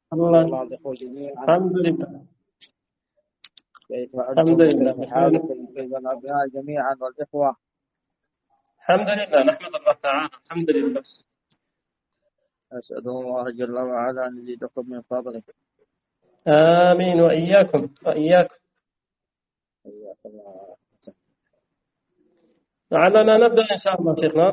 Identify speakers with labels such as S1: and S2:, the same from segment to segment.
S1: الله.
S2: الله الإخوة جميعا.
S1: الحمد لله.
S2: كيف
S1: الحمد
S2: أنتم
S1: لله.
S2: وكيف حالكم وكيف الأبناء جميعا والإخوة؟
S1: الحمد لله، نحمد الله تعالى. الحمد لله.
S2: أسأل الله جل وعلا أن يزيدكم من فضله.
S1: آمين، وإياكم وإياكم. لعلنا نبدأ إن شاء الله شيخنا.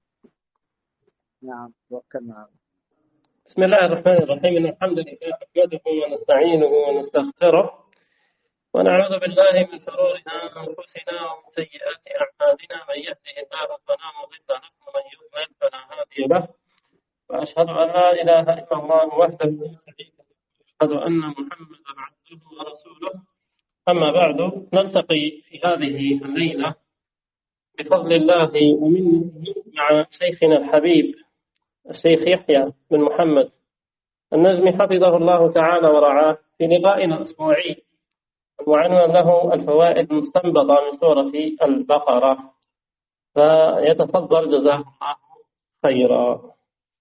S2: نعم توكلنا.
S1: بسم الله الرحمن الرحيم. إن الحمد لله نحمده ونستعينه ونستغفره ونعوذ بالله من شرور أنفسنا ومن سيئات أعمالنا. من يهده الله فلا مضل له ومن يضلل فلا هادي له. وأشهد أن لا إله إلا الله وحده لا شريك له. وأشهد أن محمدا عبده ورسوله. أما بعد، نلتقي في هذه الليلة بفضل الله ومنه مع شيخنا الحبيب الشيخ يحيى بن محمد النجمي حفظه الله تعالى ورعاه في لقائنا الأسبوعي وعنوان له الفوائد المستنبطة من سورة البقرة، فيتفضل جزاه الله خيرا.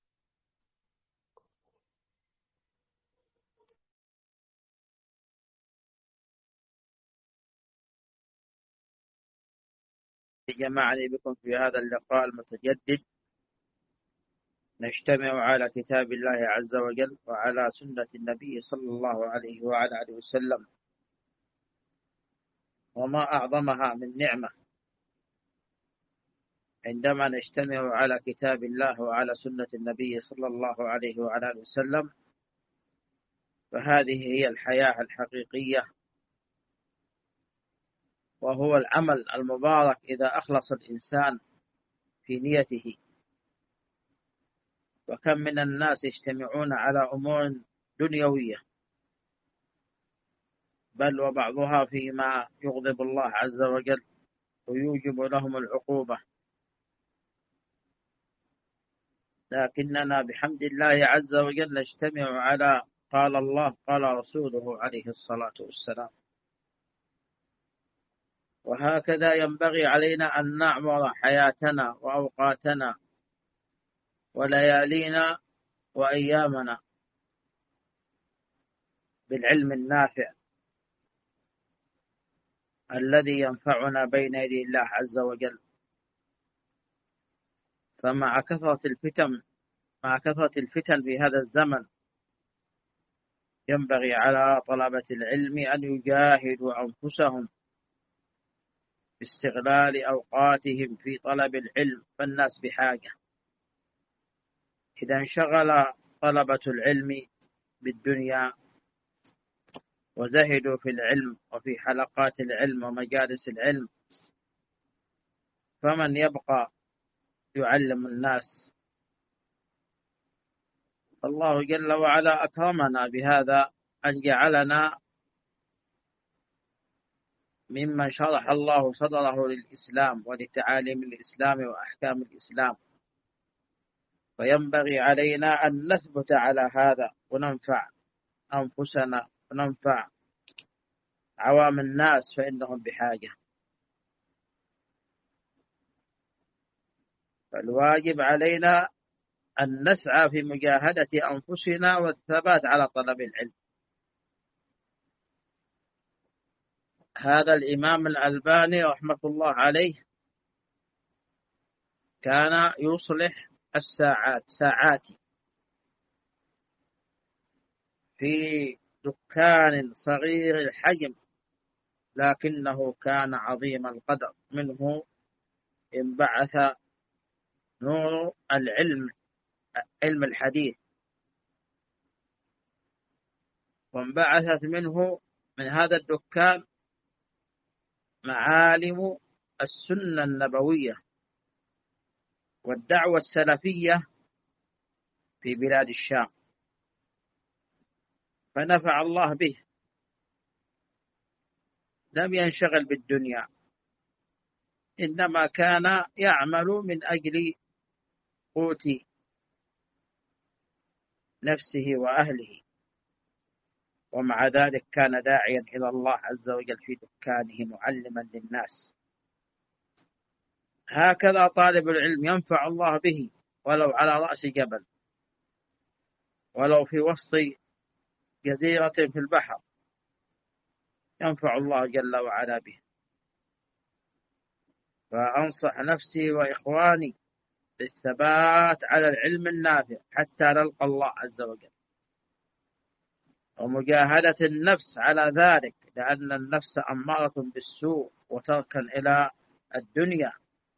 S2: جمعني بكم في هذا اللقاء المتجدد نجتمع على كتاب الله عز وجل وعلى سنة النبي صلى الله عليه وعلى آله وسلم، وما أعظمها من نعمة عندما نجتمع على كتاب الله وعلى سنة النبي صلى الله عليه وعلى آله وسلم، فهذه هي الحياة الحقيقية، وهو العمل المبارك إذا أخلص الإنسان في نيته. وكم من الناس يجتمعون على أمور دنيوية، بل وبعضها فيما يغضب الله عز وجل ويوجب لهم العقوبة، لكننا بحمد الله عز وجل نجتمع على قال الله قال رسوله عليه الصلاة والسلام. وهكذا ينبغي علينا أن نعمر حياتنا وأوقاتنا وليالينا وأيامنا بالعلم النافع الذي ينفعنا بين يدي الله عز وجل. فمع كثرة الفتن في هذا الزمن ينبغي على طلبة العلم أن يجاهدوا أنفسهم باستغلال أوقاتهم في طلب العلم، فالناس بحاجة. إذا انشغل طلبة العلم بالدنيا وزهدوا في العلم وفي حلقات العلم ومجالس العلم، فمن يبقى يعلم الناس؟ الله جل وعلا أكرمنا بهذا، أن جعلنا ممن شرح الله صدره للإسلام ولتعاليم الإسلام وأحكام الإسلام، فينبغي علينا أن نثبت على هذا وننفع أنفسنا وننفع عوام الناس، فإنهم بحاجة. فالواجب علينا أن نسعى في مجاهدة أنفسنا والثبات على طلب العلم. هذا الإمام الألباني رحمة الله عليه كان يصلح ساعات في دكان صغير الحجم، لكنه كان عظيم القدر. منه انبعث نور العلم، علم الحديث، وانبعثت منه من هذا الدكان معالم السنة النبوية والدعوة السلفية في بلاد الشام، فنفع الله به. لم ينشغل بالدنيا، إنما كان يعمل من أجل قوت نفسه وأهله، ومع ذلك كان داعيا إلى الله عز وجل في دكانه معلما للناس. هكذا طالب العلم ينفع الله به ولو على رأس جبل، ولو في وسط جزيرة في البحر ينفع الله جل وعلا به. فأنصح نفسي وإخواني بالثبات على العلم النافع حتى نلقى الله عز وجل، ومجاهدة النفس على ذلك، لأن النفس أمارة بالسوء وتركا إلى الدنيا،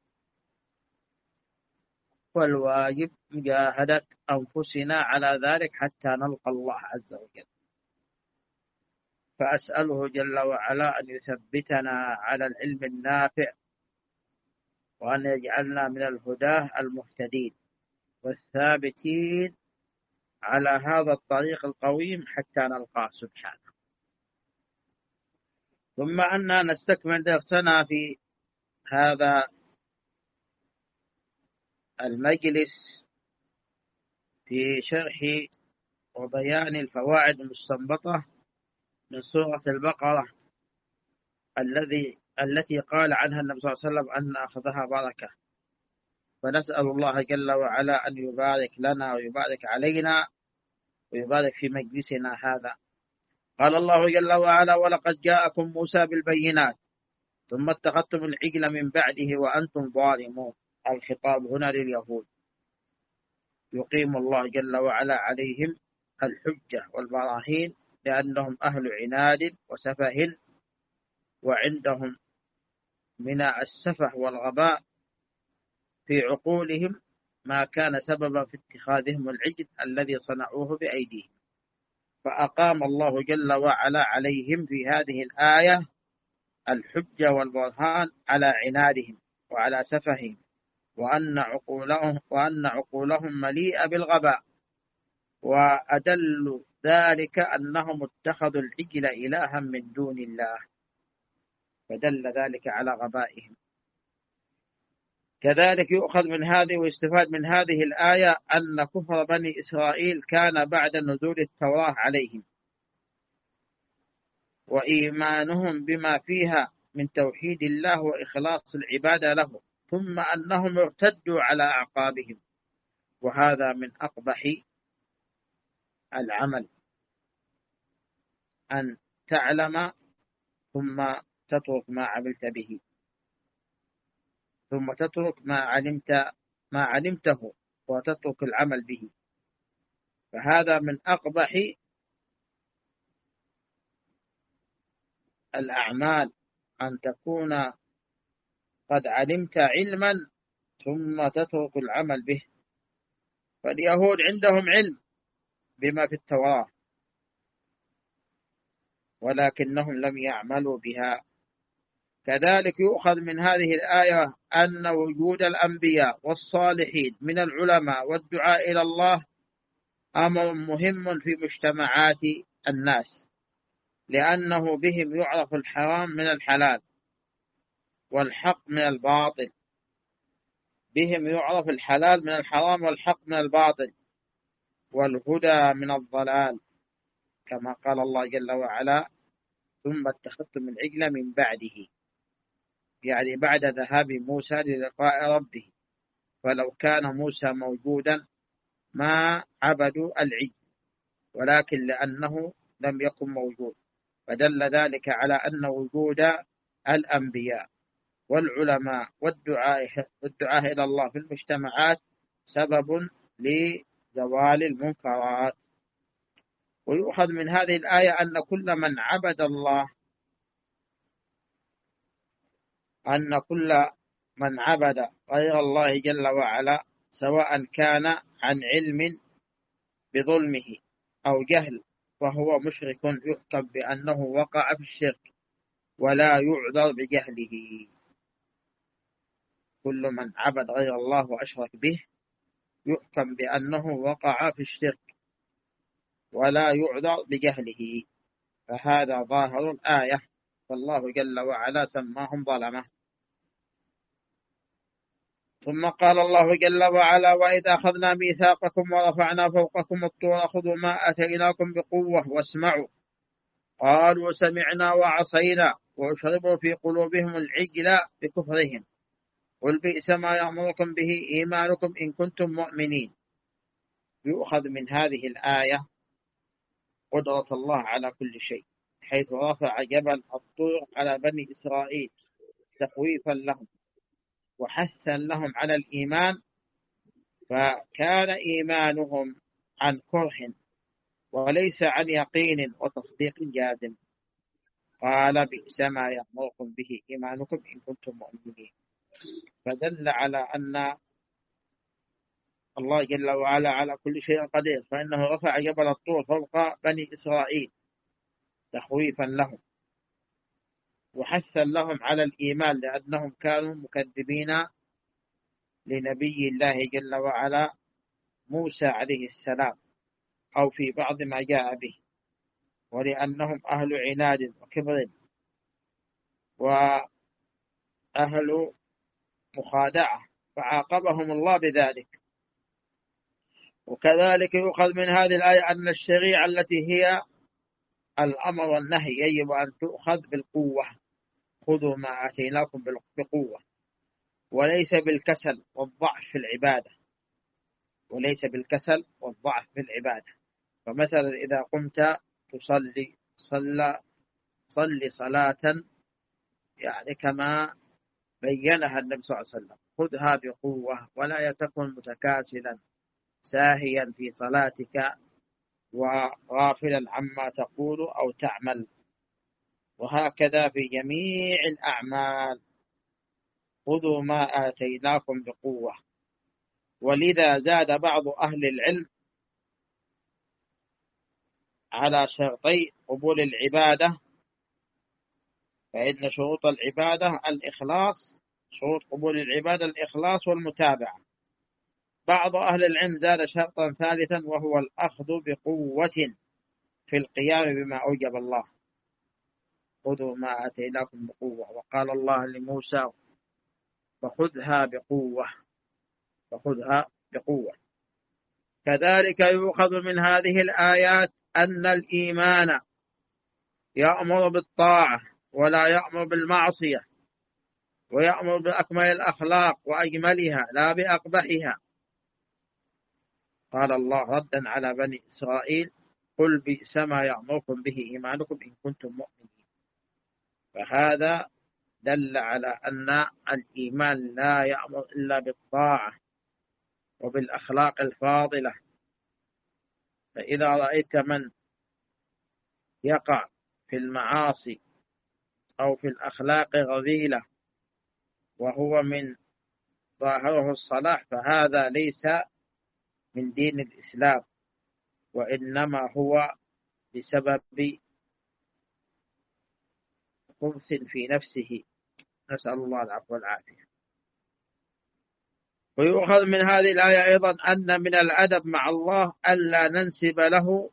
S2: والواجب مجاهدة أنفسنا على ذلك حتى نلقى الله عز وجل. فأسأله جل وعلا أن يثبتنا على العلم النافع، وأن يجعلنا من الهداة المهتدين والثابتين على هذا الطريق القويم حتى نلقاه سبحانه. ثم أننا نستكمل درسنا في هذا المجلس في شرح وبيان الفوائد المستنبطة من سورة البقرة التي قال عنها النبي صلى الله عليه وسلم أن أخذها بركة. فنسأل الله جل وعلا أن يبارك لنا ويبارك علينا ويبارك في مجلسنا هذا. قال الله جل وعلا: ولقد جاءكم موسى بالبينات ثم اتخذتم العجل من بعده وأنتم ظالمون. الخطاب هنا لليهود، يقيم الله جل وعلا عليهم الحجة والبراهين لأنهم أهل عناد وسفه، وعندهم من السفه والغباء في عقولهم ما كان سببا في اتخاذهم العجل الذي صنعوه بأيديهم. فأقام الله جل وعلا عليهم في هذه الآية الحجة والبرهان على عنادهم وعلى سفههم، وأن عقولهم مليئة بالغباء. وأدل ذلك أنهم اتخذوا العجل إلها من دون الله، فدل ذلك على غبائهم. كذلك يؤخذ من هذه ويستفاد من هذه الآية أن كفر بني إسرائيل كان بعد نزول التوراة عليهم، وإيمانهم بما فيها من توحيد الله وإخلاص العبادة له، ثم أنهم ارتدوا على أعقابهم. وهذا من أقبح العمل، أن تعلم ثم تترك ما عملت به، ثم تترك ما علمته وتترك العمل به. فهذا من أقبح الأعمال، أن تكون قد علمت علما ثم تترك العمل به. فاليهود عندهم علم بما في التوراة ولكنهم لم يعملوا بها. كذلك يؤخذ من هذه الآية أن وجود الأنبياء والصالحين من العلماء والدعاء إلى الله أمر مهم في مجتمعات الناس، لأنه بهم يعرف الحرام من الحلال والحق من الباطل، بهم يعرف الحلال من الحرام والحق من الباطل والهدى من الضلال، كما قال الله جل وعلا: ثم اتخذتم العجل من بعده، يعني بعد ذهاب موسى للقاء ربه. فلو كان موسى موجودا ما عبدوا العجل، ولكن لأنه لم يكن موجود، فدل ذلك على أن وجود الأنبياء والعلماء والدعاء إلى الله في المجتمعات سبب لزوال المنكرات. ويؤخذ من هذه الآية أن كل من عبد غير الله جل وعلا، سواء كان عن علم بظلمه أو جهل، فهو مشرك يحكم بأنه وقع في الشرك ولا يعذر بجهله. كل من عبد غير الله وأشرك به يحكم بأنه وقع في الشرك ولا يعذر بجهله، فهذا ظاهر الآية، فالله جل وعلا سماهم ظلمة. ثم قال الله جل وعلا: وإذا أخذنا ميثاقكم ورفعنا فوقكم الطور خذوا ما آتيناكم بقوة واسمعوا، قالوا سمعنا وعصينا وأشربوا في قلوبهم العجل بكفرهم، قل بئس ما يأمركم به إيمانكم إن كنتم مؤمنين. يؤخذ من هذه الآية قدرة الله على كل شيء، حيث رفع جبل الطور على بني إسرائيل تخويفا لهم وحثا لهم على الإيمان، فكان إيمانهم عن كره وليس عن يقين وتصديق جازم. قال بئس ما يأمركم به إيمانكم إن كنتم مؤمنين. فدل على أن الله جل وعلا على كل شيء قدير، فإنه رفع جبل الطور فوق بني إسرائيل تخويفا لهم وحثا لهم على الإيمان، لأنهم كانوا مكذبين لنبي الله جل وعلا موسى عليه السلام أو في بعض ما جاء به، ولأنهم أهل عناد وكبر وأهل مخادعة، فعاقبهم الله بذلك. وكذلك يؤخذ من هذه الآية أن الشريعة التي هي الأمر والنهي يجب أن تؤخذ بالقوة، خذوا ما آتيناكم بقوة، وليس بالكسل والضعف في العبادة، وليس بالكسل والضعف في العبادة. فمثلا إذا قمت تصلي صلي صلاة يعني كما بينها النبي صلى الله عليه وسلم، خذها بقوة ولا تكن متكاسلا ساهيا في صلاتك وغافلا عما تقول أو تعمل. وهكذا في جميع الأعمال، خذوا ما آتيناكم بقوة. ولذا زاد بعض أهل العلم على شرطي قبول العبادة، فإن شروط العبادة الإخلاص، شروط قبول العبادة الإخلاص والمتابعة. بعض أهل العلم زاد شرطا ثالثا وهو الأخذ بقوة في القيام بما أوجب الله، خذوا ما آتيناكم بقوة. وقال الله لموسى فخذها بقوة، فخذها بقوة. كذلك يؤخذ من هذه الآيات أن الإيمان يأمر بالطاعة ولا يأمر بالمعصية، ويأمر بأكمل الأخلاق وأجملها لا بأقبحها. قال الله ردا على بني إسرائيل قل بئس ما يأمركم به إيمانكم إن كنتم مؤمنين. فهذا دل على أن الإيمان لا يأمر إلا بالطاعة وبالأخلاق الفاضلة. فإذا رأيت من يقع في المعاصي أو في الأخلاق الرذيلة وهو من ظاهره الصلاح، فهذا ليس من دين الإسلام، وإنما هو بسبب خبث في نفسه، نسأل الله العفو والعافية. ويؤخذ من هذه الآية أيضا أن من الأدب مع الله ألا ننسب له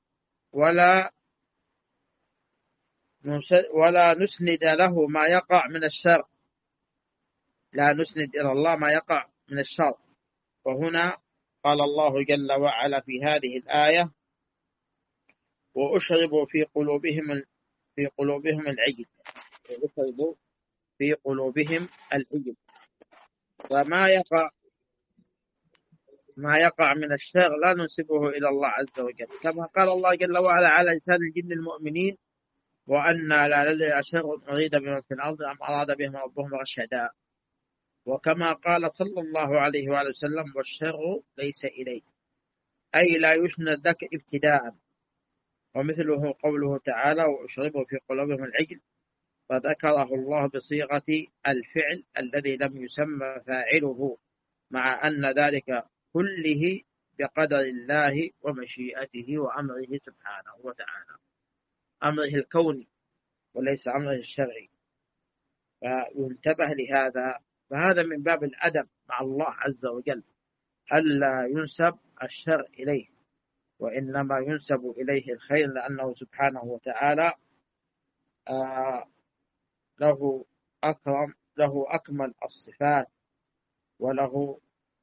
S2: ولا نسند له ما يقع من الشر، لا نسند إلى الله ما يقع من الشر. وهنا قال الله جل وعلا في هذه الآية وأشربوا في قلوبهم العجل، وأشربوا في قلوبهم العجل. فما يقع من الشر لا ننسبه إلى الله عز وجل، كما قال الله جل وعلا على لسان الجن المؤمنين وأنا لا ندري أشر أريد بمن في الأرض أم أراد بهم ربهم رشدا. وكما قال صلى الله عليه وآله وسلم والشر ليس إليك، أي لا يسند لك ابتداء. ومثله قوله تعالى وأشربوا في قلوبهم العجل، فذكره الله بصيغة الفعل الذي لم يسمى فاعله، مع أن ذلك كله بقدر الله ومشيئته وأمره سبحانه وتعالى، أمره الكوني وليس أمره الشرعي. فينتبه لهذا، فهذا من باب الأدب مع الله عز وجل، ألا ينسب الشر إليه وإنما ينسب إليه الخير، لأنه سبحانه وتعالى له أكمل الصفات وله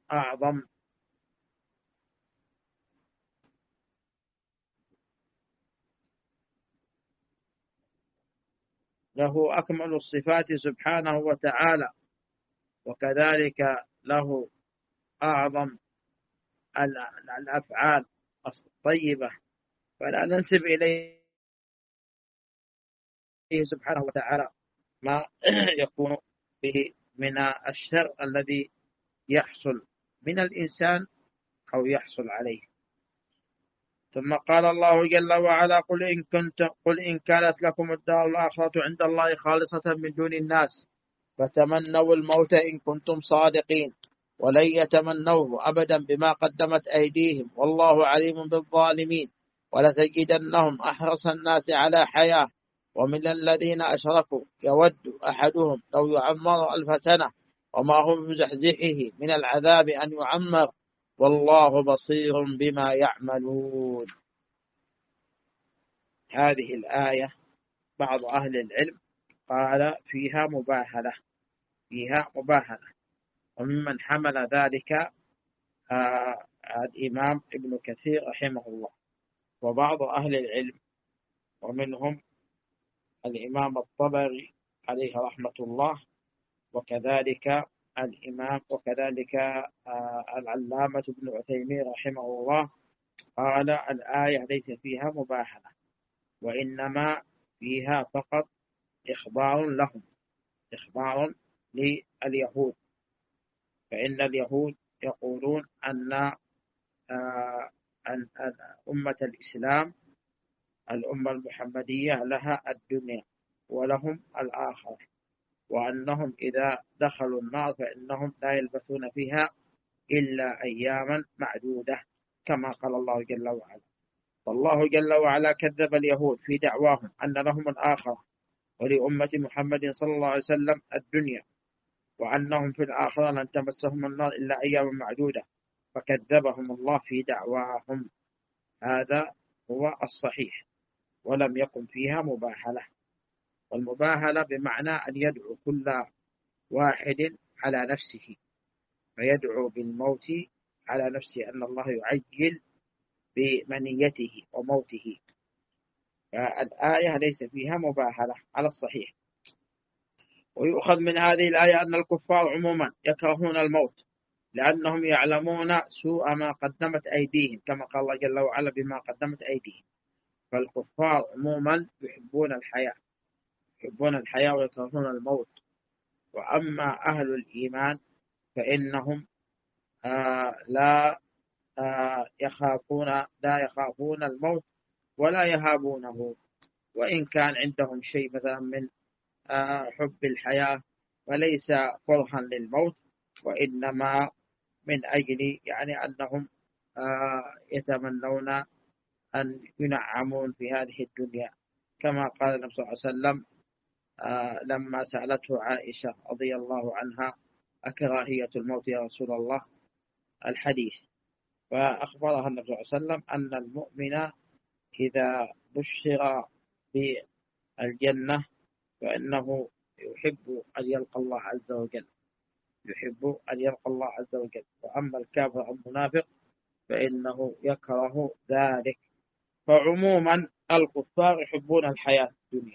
S2: أكمل الصفات سبحانه وتعالى، وكذلك له أعظم الأفعال الطيبة فلا ننسب إليه سبحانه وتعالى ما يكون به من الشر الذي يحصل من الإنسان أو يحصل عليه. ثم قال الله جل وعلا: قل إن كانت لكم الدار الآخرة عند الله خالصة من دون الناس فتمنوا الموت إن كنتم صادقين ولن يتمنوه أبدا بما قدمت أيديهم والله عليم بالظالمين ولتجدنهم أحرص الناس على حياة ومن الذين أشركوا يود أحدهم لو يعمر 1000 سنة وما هو بمزحزحه من العذاب أن يعمر والله بصير بما يعملون. هذه الآية بعض أهل العلم قال فيها مباهلة، وممن حمل ذلك الإمام ابن كثير رحمه الله وبعض أهل العلم، ومنهم الإمام الطبري عليه رحمة الله، وكذلك العلامة ابن عثيمين رحمه الله قال الآية ليس فيها مباهلة، وإنما فيها فقط إخبار لهم، إخبار لليهود. فإن اليهود يقولون أن أمة الإسلام الأمة المحمدية لها الدنيا ولهم الآخرة، وأنهم إذا دخلوا النار فإنهم لا يلبثون فيها إلا أياما معدودة كما قال الله جل وعلا. فالله جل وعلا كذب اليهود في دعواهم أن لهم الآخرة ولأمة محمد صلى الله عليه وسلم الدنيا، وأنهم في الآخرة لن تمسهم النار إلا أياما معدودة، فكذبهم الله في دعواهم. هذا هو الصحيح، ولم يكن فيها مباهلة. والمباهلة بمعنى أن يدعو كل واحد على نفسه، فيدعو بالموت على نفسه أن الله يعجل بمنيته وموته. فالآية ليس فيها مباهلة على الصحيح. ويؤخذ من هذه الآية أن الكفار عموما يكرهون الموت لأنهم يعلمون سوء ما قدمت أيديهم، كما قال الله جل وعلا بما قدمت أيديهم. فالكفار عموما يحبون الحياة ويكرهون الموت. وأما أهل الإيمان فإنهم لا يخافون الموت ولا يهابونه، وإن كان عندهم شيء مثلا من حب الحياة فليس كرها للموت، وإنما من أجل أنهم يتمنون أن ينعمون في هذه الدنيا، كما قال النبي صلى الله عليه وسلم لما سألته عائشة رضي الله عنها: أكراهية الموت يا رسول الله؟ الحديث. فأخبرها النبي صلى الله عليه وسلم أن المؤمن إذا بشر بالجنة فإنه يحب أن يلقى الله عز وجل، وأما الكافر المنافق فإنه يكره ذلك. فعموما الكفار يحبون الحياة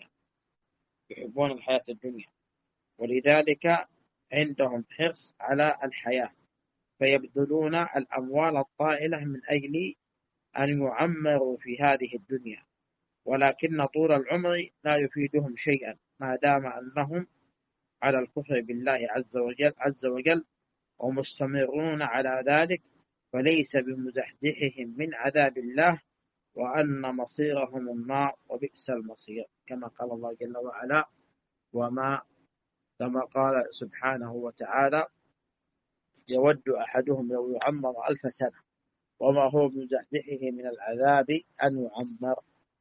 S2: الدنيا، ولذلك عندهم حرص على الحياة، فيبذلون الأموال الطائلة من أجل أن يعمروا في هذه الدنيا، ولكن طول العمر لا يفيدهم شيئا ما دام أنهم على الكفر بالله عز وجل ومستمرون على ذلك، فليس بمزحزحهم من عذاب الله، وأن مصيرهم النار وبئس المصير، كما قال الله جل وعلا كما قال سبحانه وتعالى: يود أحدهم لو يعمر 1000 سنة وما هو بمزحزحه من العذاب أن يعمر.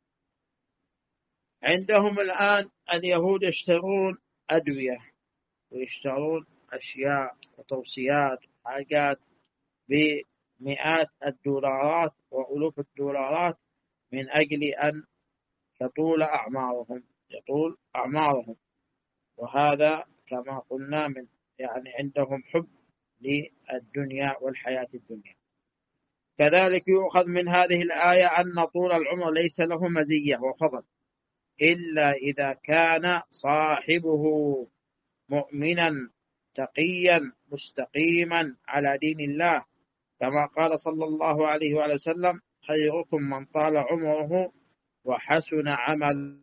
S2: عندهم الآن اليهود يشترون أدوية ويشترون أشياء وتوصيات حاجات بمئات الدولارات وألوف الدولارات من أجل أن يطول أعمارهم. وهذا كما قلنا عندهم حب للدنيا والحياة الدنيا. كذلك يؤخذ من هذه الآية أن طول العمر ليس له مزية وفضل إلا إذا كان صاحبه مؤمنا تقيا مستقيما على دين الله، كما قال صلى الله عليه وسلم: خيركم من طال عمره وحسن عمله.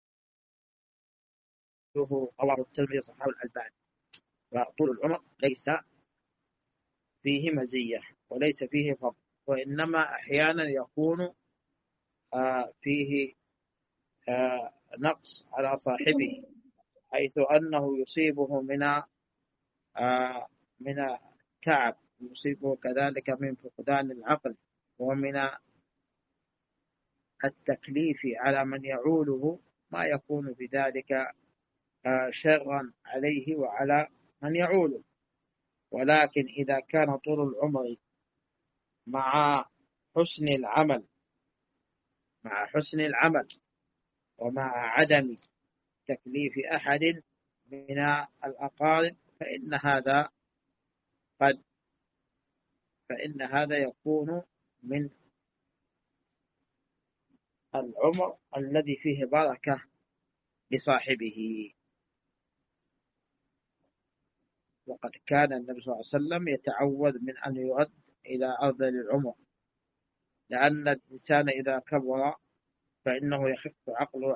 S2: رواه الترمذي صححه الألباني. وطول العمر ليس فيه مزية وليس فيه فضل، وإنما أحيانا يكون فيه نقص على صاحبه، حيث أنه يصيبه من تعب، يصيبه كذلك من فقدان العقل ومن التكليف على من يعوله، ما يكون بذلك شرا عليه وعلى من يعوله. ولكن إذا كان طول العمر مع حسن العمل ومع عدم تكليف أحد من الأقارب، فإن هذا يكون من العمر الذي فيه بركة لصاحبه. وقد كان النبي صلى الله عليه وسلم يتعوذ من أن يرد إلى أرذل العمر، لأن الإنسان إذا كبر فإنه يخف عقله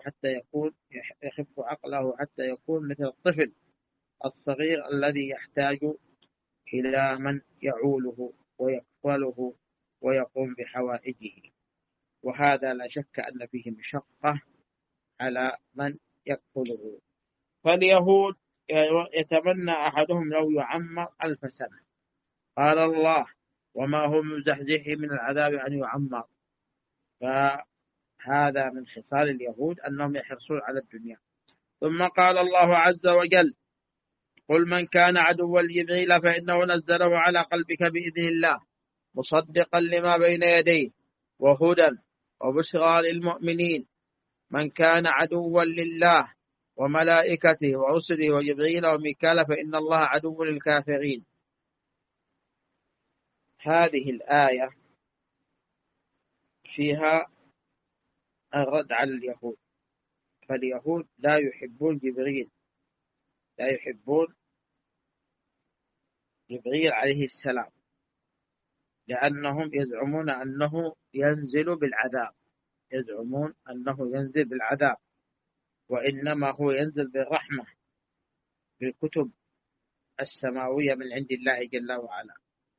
S2: حتى يكون مثل الطفل الصغير الذي يحتاج إلى من يعوله ويكفله ويقوم بحوائجه، وهذا لا شك أن فيه مشقة على من يكفله. فاليهود يتمنى أحدهم لو يعمر 1000 سنة، قال الله وما هم مزحزحه من العذاب أن يعمر. فهذا من خصال اليهود أنهم يحرصون على الدنيا. ثم قال الله عز وجل قل من كان عدوا لجبريل فإنه نزله على قلبك بإذن الله مصدقا لما بين يديه وهدى وبشرى للمؤمنين. من كان عدوا لله وملائكته ورسله وجبريل وميكال فإن الله عدو للكافرين. هذه الآية فيها الرد على اليهود، فاليهود لا يحبون جبريل عليه السلام، لأنهم يزعمون أنه ينزل بالعذاب، وإنما هو ينزل بالرحمة بالكتب السماوية من عند الله جل وعلا.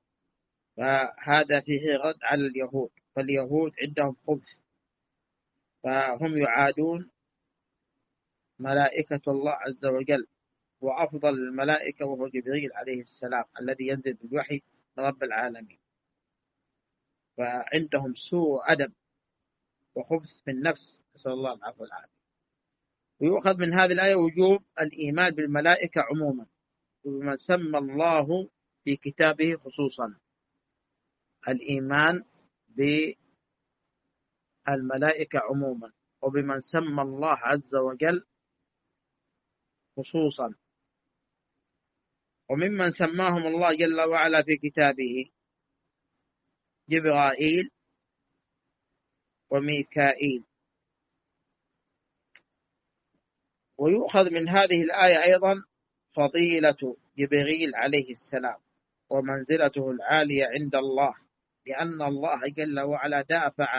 S2: فهذا فيه رد على اليهود، فاليهود عندهم خبث، فهم يعادون ملائكة الله عز وجل، وأفضل الملائكة وهو جبريل عليه السلام الذي ينزل بالوحي رب العالمين. فعندهم سوء أدب وخبث في النفس، نسأل الله العفو والعافية. ويؤخذ من هذه الآية وجوب الإيمان بالملائكة عموما، وبما سمى الله في كتابه خصوصا. الإيمان بالملائكة عموما وبمن سمى الله عز وجل خصوصا. وممن سماهم الله جل وعلا في كتابه جبرائيل وميكائيل. ويؤخذ من هذه الآية أيضا فضيلة جبريل عليه السلام ومنزلته العالية عند الله، لأن الله جل وعلا دافع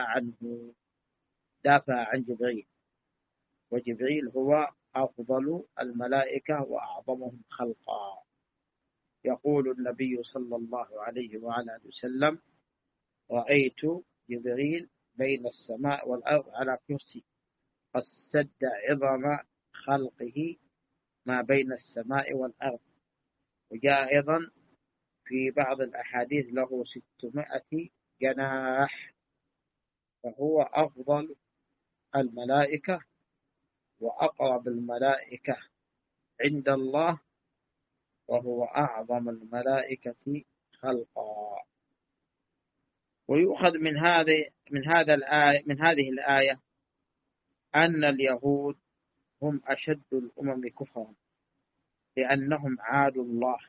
S2: عن جبريل، وجبريل هو أفضل الملائكة وأعظمهم خلقا. يقول النبي صلى الله عليه وعلى وسلم رأيت جبريل بين السماء والأرض على كرسي قد سد عظم خلقه ما بين السماء والأرض. وجاء أيضا في بعض الأحاديث له 600 جناح، فهو أفضل الملائكة وأقرب الملائكة عند الله، وهو أعظم الملائكة خلقا. ويؤخذ من هذه الآية أن اليهود هم أشد الأمم كفرا، لأنهم عادوا الله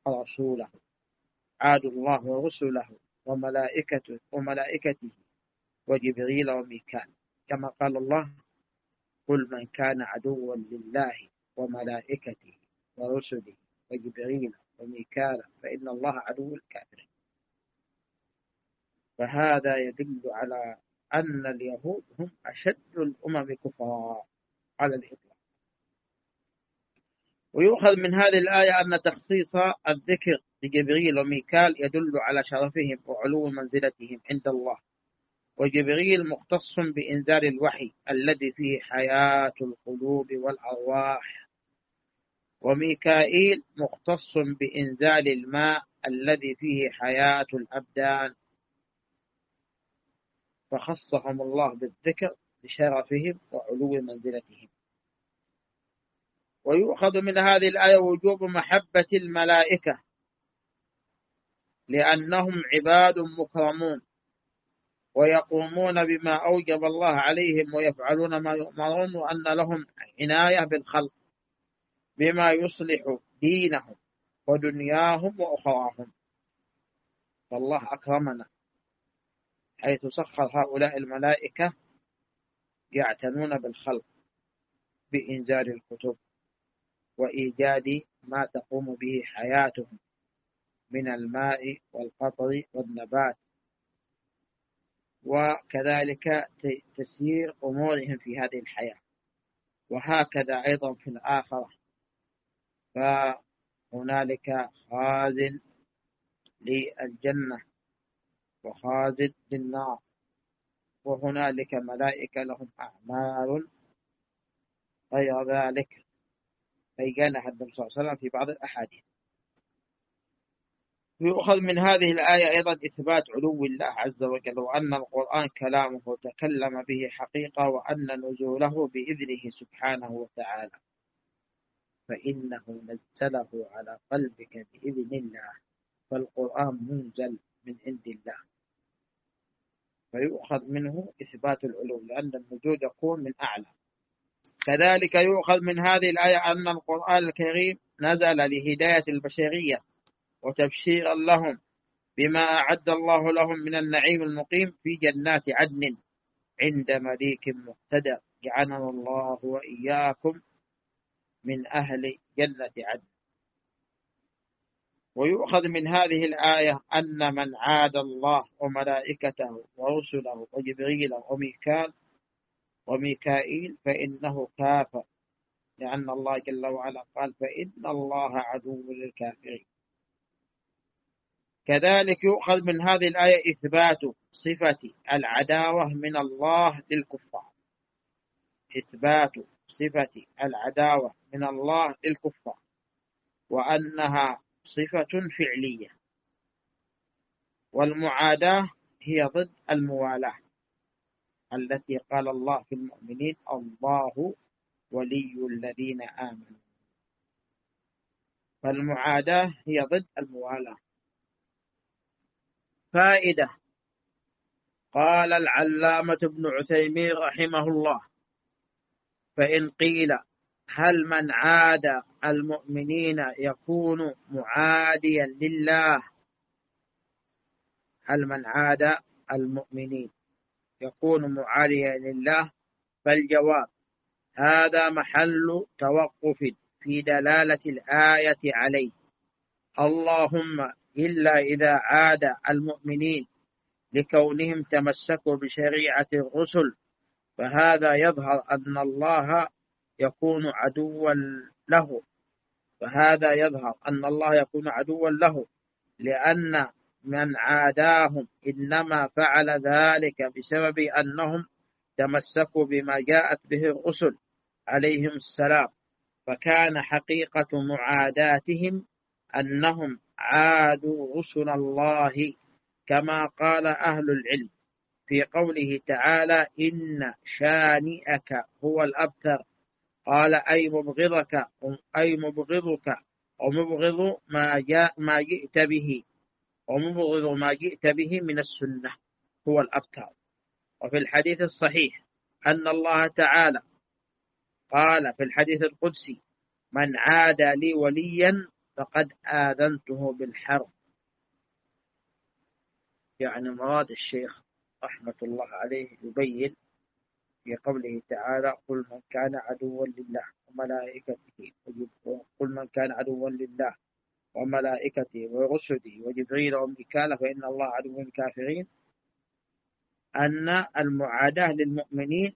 S2: ورسله وملائكته وجبريل وميكال، كما قال الله قل من كان عدوا لله وملائكته ورسله وجبريل وميكال فإن الله عدو الكافرين. فهذا يدل على أن اليهود هم أشد الأمم كفرا على الإطلاق. ويؤخذ من هذه الآية أن تخصيص الذكر لجبريل وميكال يدل على شرفهم وعلو منزلتهم عند الله، وجبريل مختص بإنزال الوحي الذي فيه حياة القلوب والأرواح، وميكائيل مختص بإنزال الماء الذي فيه حياة الأبدان، فخصهم الله بالذكر لشرفهم وعلو منزلتهم. ويؤخذ من هذه الآية وجوب محبة الملائكة لأنهم عباد مكرمون ويقومون بما أوجب الله عليهم ويفعلون ما يؤمرون، وأن لهم عناية بالخلق بما يصلح دينهم ودنياهم وأخراهم. فالله أكرمنا حيث سخر هؤلاء الملائكة يعتنون بالخلق بإنزال الكتب وإيجاد ما تقوم به حياتهم من الماء والقطر والنبات، وكذلك تسيير أمورهم في هذه الحياة. وهكذا أيضا في الآخرة، فهنالك خازن للجنة وخازن للنار، وهنالك ملائكة لهم أعمال غير ذلك بيّنها النبي صلى الله عليه وسلم في بعض الأحاديث. يؤخذ من هذه الآية أيضا إثبات علو الله عز وجل، وأن القرآن كلامه تكلم به حقيقة، وأن نزوله بإذنه سبحانه وتعالى، فإنه نزله على قلبك بإذن الله، فالقرآن منزل من عند الله، فيؤخذ منه إثبات العلو لأن النزول يكون من أعلى. كذلك يؤخذ من هذه الآية أن القرآن الكريم نزل لهداية البشرية وتبشيرا لهم بما أعد الله لهم من النعيم المقيم في جنات عدن عند مليك مقتدر، جعلنا الله وإياكم من أهل جنة عدن. ويؤخذ من هذه الآية أن من عاد الله وملائكته ورسله وجبريل وميكائيل فإنه كافر، لأن الله جل وعلا قال فإن الله عدو للكافرين. كذلك يؤخذ من هذه الآية إثبات صفة العداوة من الله للكفار، إثبات صفة العداوة من الله للكفار، وأنها صفة فعلية، والمعاداة هي ضد الموالاة التي قال الله في المؤمنين الله ولي الذين آمنوا، فالمعاداة هي ضد الموالاة. فائدة: قال العلامة ابن عثيمين رحمه الله: فإن قيل هل من عاد المؤمنين يكون معاديا لله؟ هل من عاد المؤمنين يكون معاديا لله؟ فالجواب: هذا محل توقف في دلالة الآية عليه، اللهم إلا إذا عاد المؤمنين لكونهم تمسكوا بشريعة الرسل، فهذا يظهر أن الله يكون عدوا له، لأن من عاداهم إنما فعل ذلك بسبب أنهم تمسكوا بما جاءت به الرسل عليهم السلام، فكان حقيقة معاداتهم أنهم عادوا رسل الله، كما قال أهل العلم في قوله تعالى إن شانئك هو الأبتر، قال أي مبغضك ومبغض ما جئت به من السنة هو الأبتر. وفي الحديث الصحيح أن الله تعالى قال في الحديث القدسي من عادى لي وليا فقد آذنته بالحرب. يعني مراد الشيخ رحمة الله عليه يبين في قوله تعالى قل من كان عدوا لله وملائكته ورسله وجبريل وميكال فإن الله عدو للكافرين، أن المعاداة للمؤمنين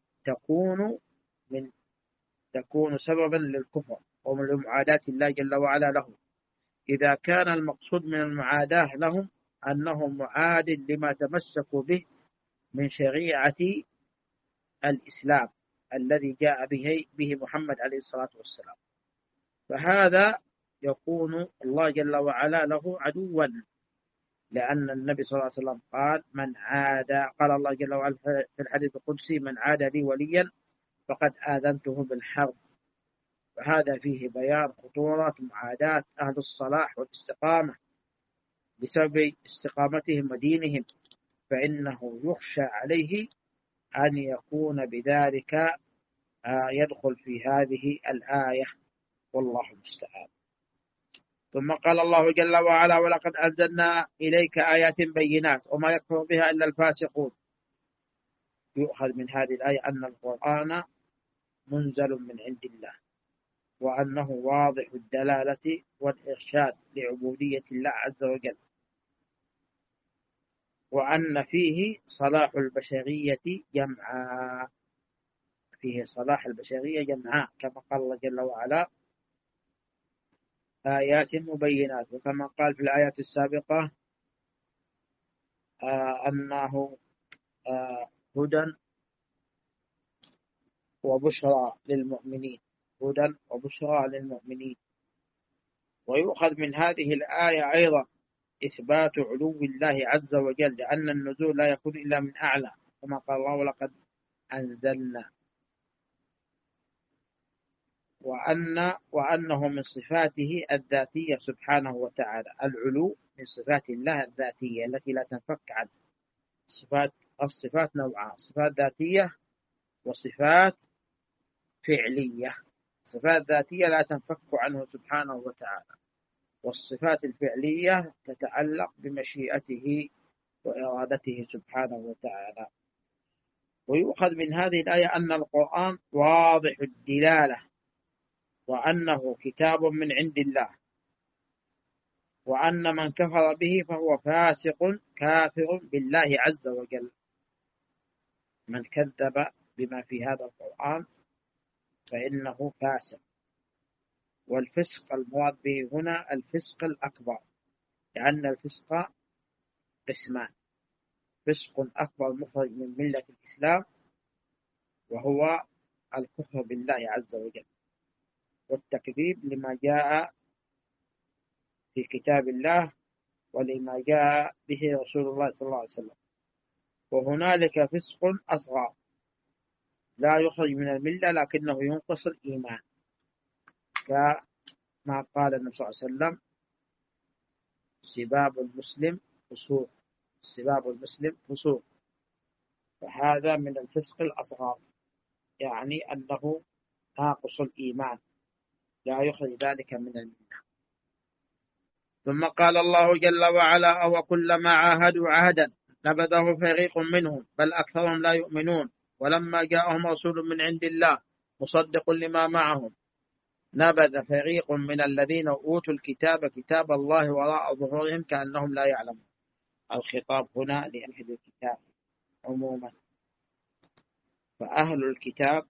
S2: تكون سببا للكفر ولمعاداة الله جل وعلا لهم، إذا كان المقصود من المعاداة لهم أنه معاد لما تمسكوا به من شريعة الإسلام الذي جاء به محمد عليه الصلاة والسلام، فهذا يكون الله جل وعلا له عدوا، لأن النبي صلى الله عليه وسلم قال الله جل وعلا في الحديث القدسي: من عاد لي وليا فقد آذنته بالحرب. فهذا فيه بيان خطورة معاداة أهل الصلاح والاستقامة بسبب استقامتهم ودينهم، فإنه يخشى عليه أن يكون بذلك يدخل في هذه الآية، والله المستعان. ثم قال الله جل وعلا: ولقد أنزلنا إليك آيات بينات وما يكفر بها إلا الفاسقون. يؤخذ من هذه الآية أن القرآن منزل من عند الله، وأنه واضح الدلالة والإرشاد لعبودية الله عز وجل، وأن فيه صلاح البشرية جمعاء، كما قال الله جل وعلا: آيات مبينات، وكما قال في الآيات السابقة أنه هدى وبشرى للمؤمنين. ويؤخذ من هذه الآية أيضا إثبات علو الله عز وجل، لأن النزول لا يكون إلا من أعلى، كما قال الله: ولقد أنزلنا. وأنه من صفاته الذاتية سبحانه وتعالى، العلو من صفات الله الذاتية التي لا تنفك عنه. الصفات نوعان: صفات ذاتية وصفات فعلية. صفات ذاتية لا تنفك عنه سبحانه وتعالى، والصفات الفعلية تتعلق بمشيئته وإرادته سبحانه وتعالى. ويؤخذ من هذه الآية أن القرآن واضح الدلالة، وأنه كتاب من عند الله، وأن من كفر به فهو فاسق كافر بالله عز وجل. من كذب بما في هذا القرآن فإنه فاسق. والفسق المراد به هنا الفسق الأكبر، لأن الفسق قسمان: فسق أكبر مخرج من ملة الإسلام، وهو الكفر بالله عز وجل والتكذيب لما جاء في كتاب الله ولما جاء به رسول الله صلى الله عليه وسلم. وهنالك فسق أصغر لا يخرج من الملة لكنه ينقص الإيمان، كما قال النبي صلى الله عليه وسلم: سباب المسلم فسوق. فهذا من الفسق الأصغر، يعني أنه ناقص الإيمان لا يخرج ذلك من الملة. ثم قال الله جل وعلا: أو كلما عاهدوا عهدا نبذه فريق منهم بل أكثرهم لا يؤمنون ولما جاءهم رسول من عند الله مصدق لما معهم نبذ فريق من الذين أوتوا الكتاب كتاب الله وراء ظهورهم كأنهم لا يعلمون. الخطاب هنا لأهل الكتاب عموما، فأهل الكتاب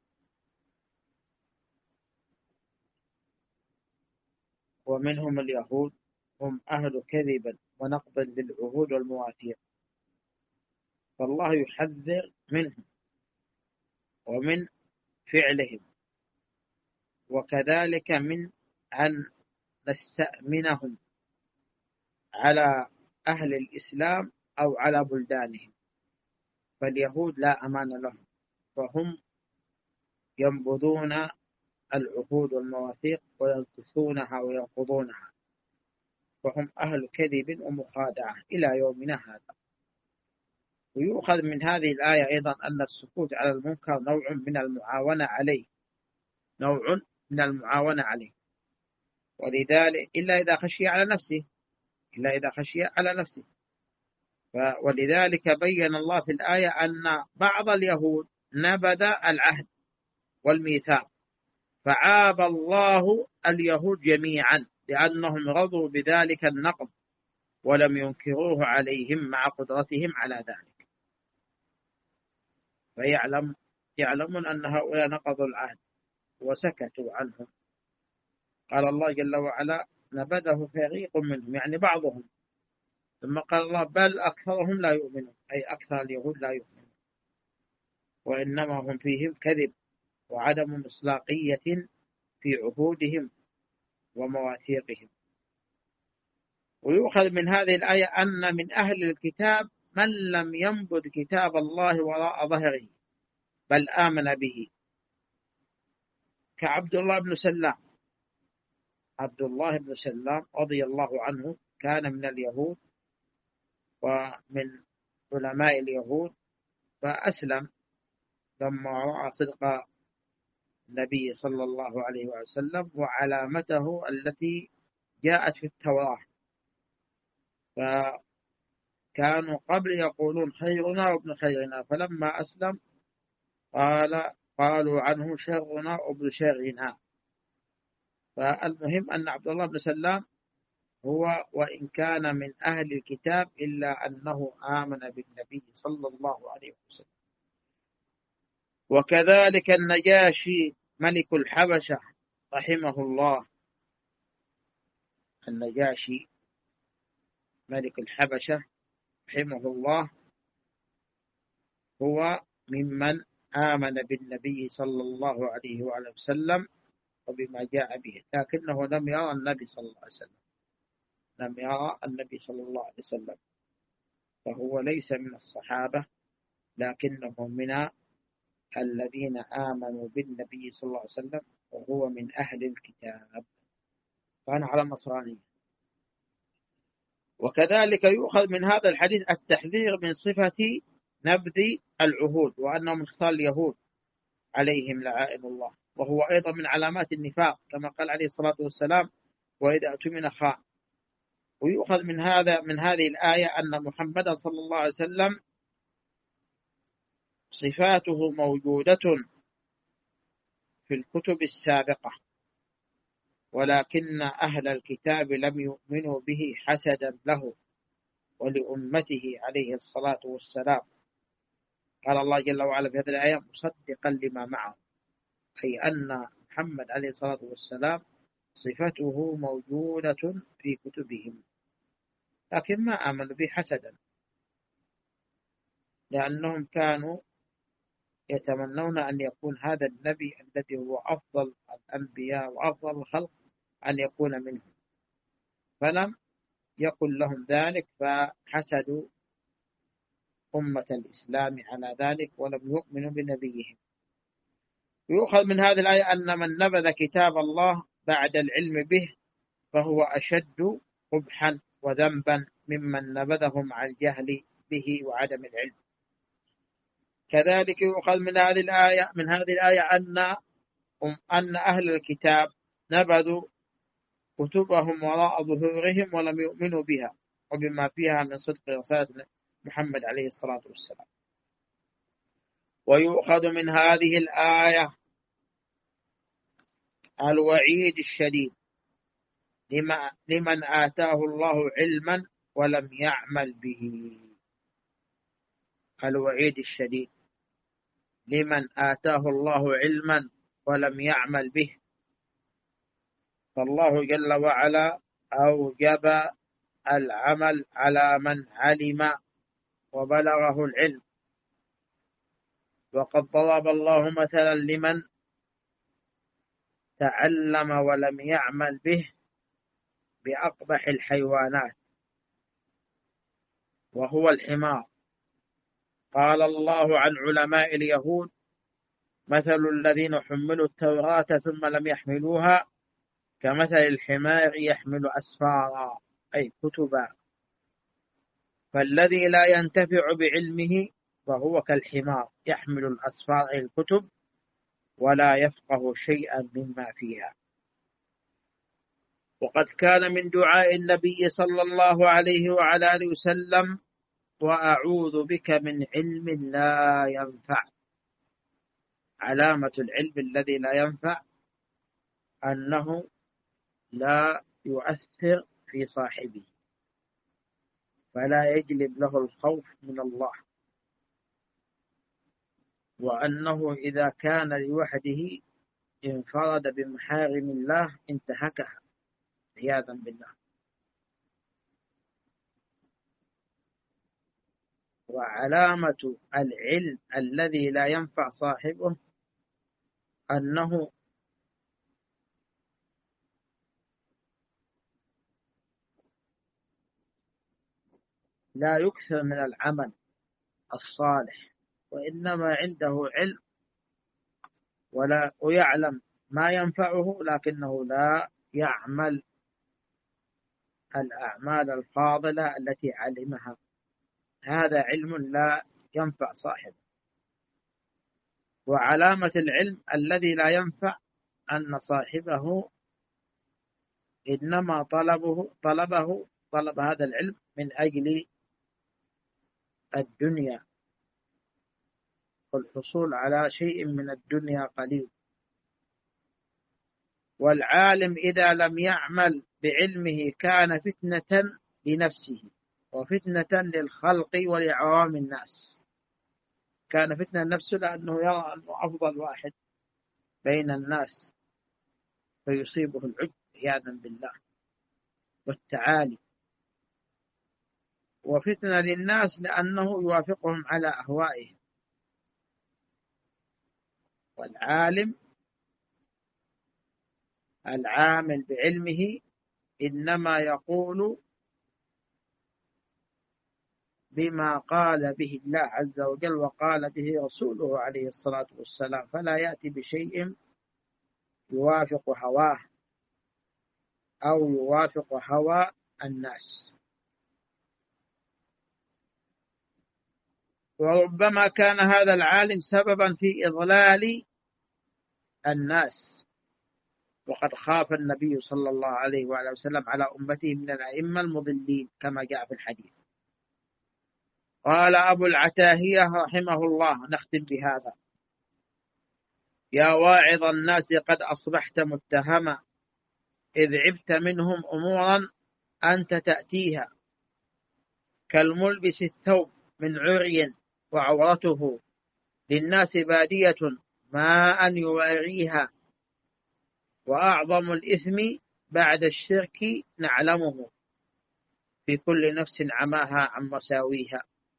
S2: ومنهم اليهود هم أهل كذب ونقض للعهود والمواثيق، فالله يحذر منهم ومن فعلهم، وكذلك من أن نستأمنهم على أهل الإسلام أو على بلدانهم. فاليهود لا أمان لهم، فهم ينبذون العهود والمواثيق وينكثونها وينقضونها، فهم أهل كذب ومخادعة إلى يومنا هذا. ويؤخذ من هذه الآية أيضا أن السكوت على المنكر نوع من المعاونة عليه، ولذلك إلا إذا خشي على نفسه. ولذلك بين الله في الآية أن بعض اليهود نبذ العهد والميثاق، فعاب الله اليهود جميعا لأنهم رضوا بذلك النقض ولم ينكروه عليهم مع قدرتهم على ذلك. يعلمون أن هؤلاء نقضوا العهد وسكتوا عنهم. قال الله جل وعلا: نبذه فريق منهم، يعني بعضهم. ثم قال الله: بل أكثرهم لا يؤمنون، أي أكثر اليهود لا يؤمنون، وإنما هم فيهم كذب وعدم مصداقية في عهودهم ومواثيقهم. ويؤخذ من هذه الآية أن من أهل الكتاب من لم ينبذ كتاب الله وراء ظهره بل آمن به، كعبد الله بن سلام. عبد الله بن سلام رضي الله عنه كان من اليهود ومن علماء اليهود، فأسلم لما رأى صدق النبي صلى الله عليه وسلم وعلامته التي جاءت في التوراة. فكانوا قبل يقولون خيرنا وابن خيرنا، فلما أسلم قالوا عنه شرنا وابن شرنا. فالمهم أن عبد الله بن سلام هو وإن كان من أهل الكتاب إلا أنه آمن بالنبي صلى الله عليه وسلم. وكذلك النجاشي ملك الحبشة رحمه الله. النجاشي ملك الحبشة رحمه الله هو ممن آمن بالنبي صلى الله عليه وسلم وبما جاء به، لكنه لم يرى النبي صلى الله عليه وسلم، لم يرى النبي صلى الله عليه وسلم، فهو ليس من الصحابة، لكنه من الذين آمنوا بالنبي صلى الله عليه وسلم، وهو من أهل الكتاب، كان على النصرانية. وكذلك يؤخذ من هذا الحديث التحذير من صفة نبذ العهود، وأنه من خصال اليهود عليهم لعائن الله، وهو أيضا من علامات النفاق كما قال عليه الصلاة والسلام: وإذا اؤتمن خان. ويؤخذ من هذه الآية أن محمدا صلى الله عليه وسلم صفاته موجودة في الكتب السابقة، ولكن أهل الكتاب لم يؤمنوا به حسدا له ولأمته عليه الصلاة والسلام. قال الله جل وعلا في هذه الآية: مصدقا لما معه، أي أن محمد عليه الصلاة والسلام صفته موجودة في كتبهم، لكن ما آمنوا به حسدا، لأنهم كانوا يتمنون أن يكون هذا النبي الذي هو أفضل الأنبياء وأفضل الخلق أن يكون منهم، فلم يقل لهم ذلك، فحسدوا أمة الإسلام على ذلك ولم يؤمنوا بنبيهم. يؤخذ من هذه الآية أن من نبذ كتاب الله بعد العلم به فهو أشد قبحا وذنبا ممن نبذه مع الجهل به وعدم العلم. كذلك يؤخذ من هذه الآية أن أهل الكتاب نبذوا كتبهم وراء ظهورهم ولم يؤمنوا بها وبما فيها من صدق رسالة محمد عليه الصلاة والسلام. ويؤخذ من هذه الآية الوعيد الشديد لمن آتاه الله علما ولم يعمل به. الوعيد الشديد لمن آتاه الله علما ولم يعمل به، فالله جل وعلا أوجب العمل على من علم وبلغه العلم. وقد ضرب الله مثلا لمن تعلم ولم يعمل به بأقبح الحيوانات وهو الحمار. قال الله عن علماء اليهود: مثل الذين حملوا التوراة ثم لم يحملوها كمثل الحمار يحمل أسفارا، أي كتبا، فالذي لا ينتفع بعلمه فهو كالحمار يحمل الأسفار، أي الكتب، ولا يفقه شيئا مما فيها. وقد كان من دعاء النبي صلى الله عليه وعلى آله وسلم: وأعوذ بك من علم لا ينفع. علامة العلم الذي لا ينفع أنه لا يؤثر في صاحبه، فلا يجلب له الخوف من الله. وأنه إذا كان لوحده انفرد بمحارم الله انتهكها عياذا بالله. وعلامة العلم الذي لا ينفع صاحبه أنه لا يكثر من العمل الصالح، وإنما عنده علم ويعلم ما ينفعه، لكنه لا يعمل الأعمال الفاضلة التي علمها. هذا علم لا ينفع صاحبه. وعلامة العلم الذي لا ينفع أن صاحبه إنما طلب هذا العلم من أجل الدنيا والحصول على شيء من الدنيا قليل. والعالم إذا لم يعمل بعلمه كان فتنة لنفسه وفتنة للخلق ولعوام الناس. كان فتنة لنفسه لأنه يرى أنه أفضل واحد بين الناس فيصيبه العجب عياذا بالله والتعالي. وفتنة للناس لأنه يوافقهم على أهوائهم. والعالم العامل بعلمه إنما يقول بما قال به الله عز وجل وقال به رسوله عليه الصلاة والسلام، فلا يأتي بشيء يوافق هواه أو يوافق هوى الناس. وربما كان هذا العالم سببا في إضلال الناس، وقد خاف النبي صلى الله عليه وآله وسلم على أمته من الأئمة المضلين كما جاء في الحديث. قال أبو العتاهية رحمه الله، نختم بهذا: يا واعظ الناس قد أصبحت متهما، إذ عبت منهم أمورا أنت تأتيها، كالملبس الثوب من عري وعورته للناس بادية ما أن يواريها، وأعظم الإثم بعد الشرك نعلمه، في كل نفس عماها عن مساويها،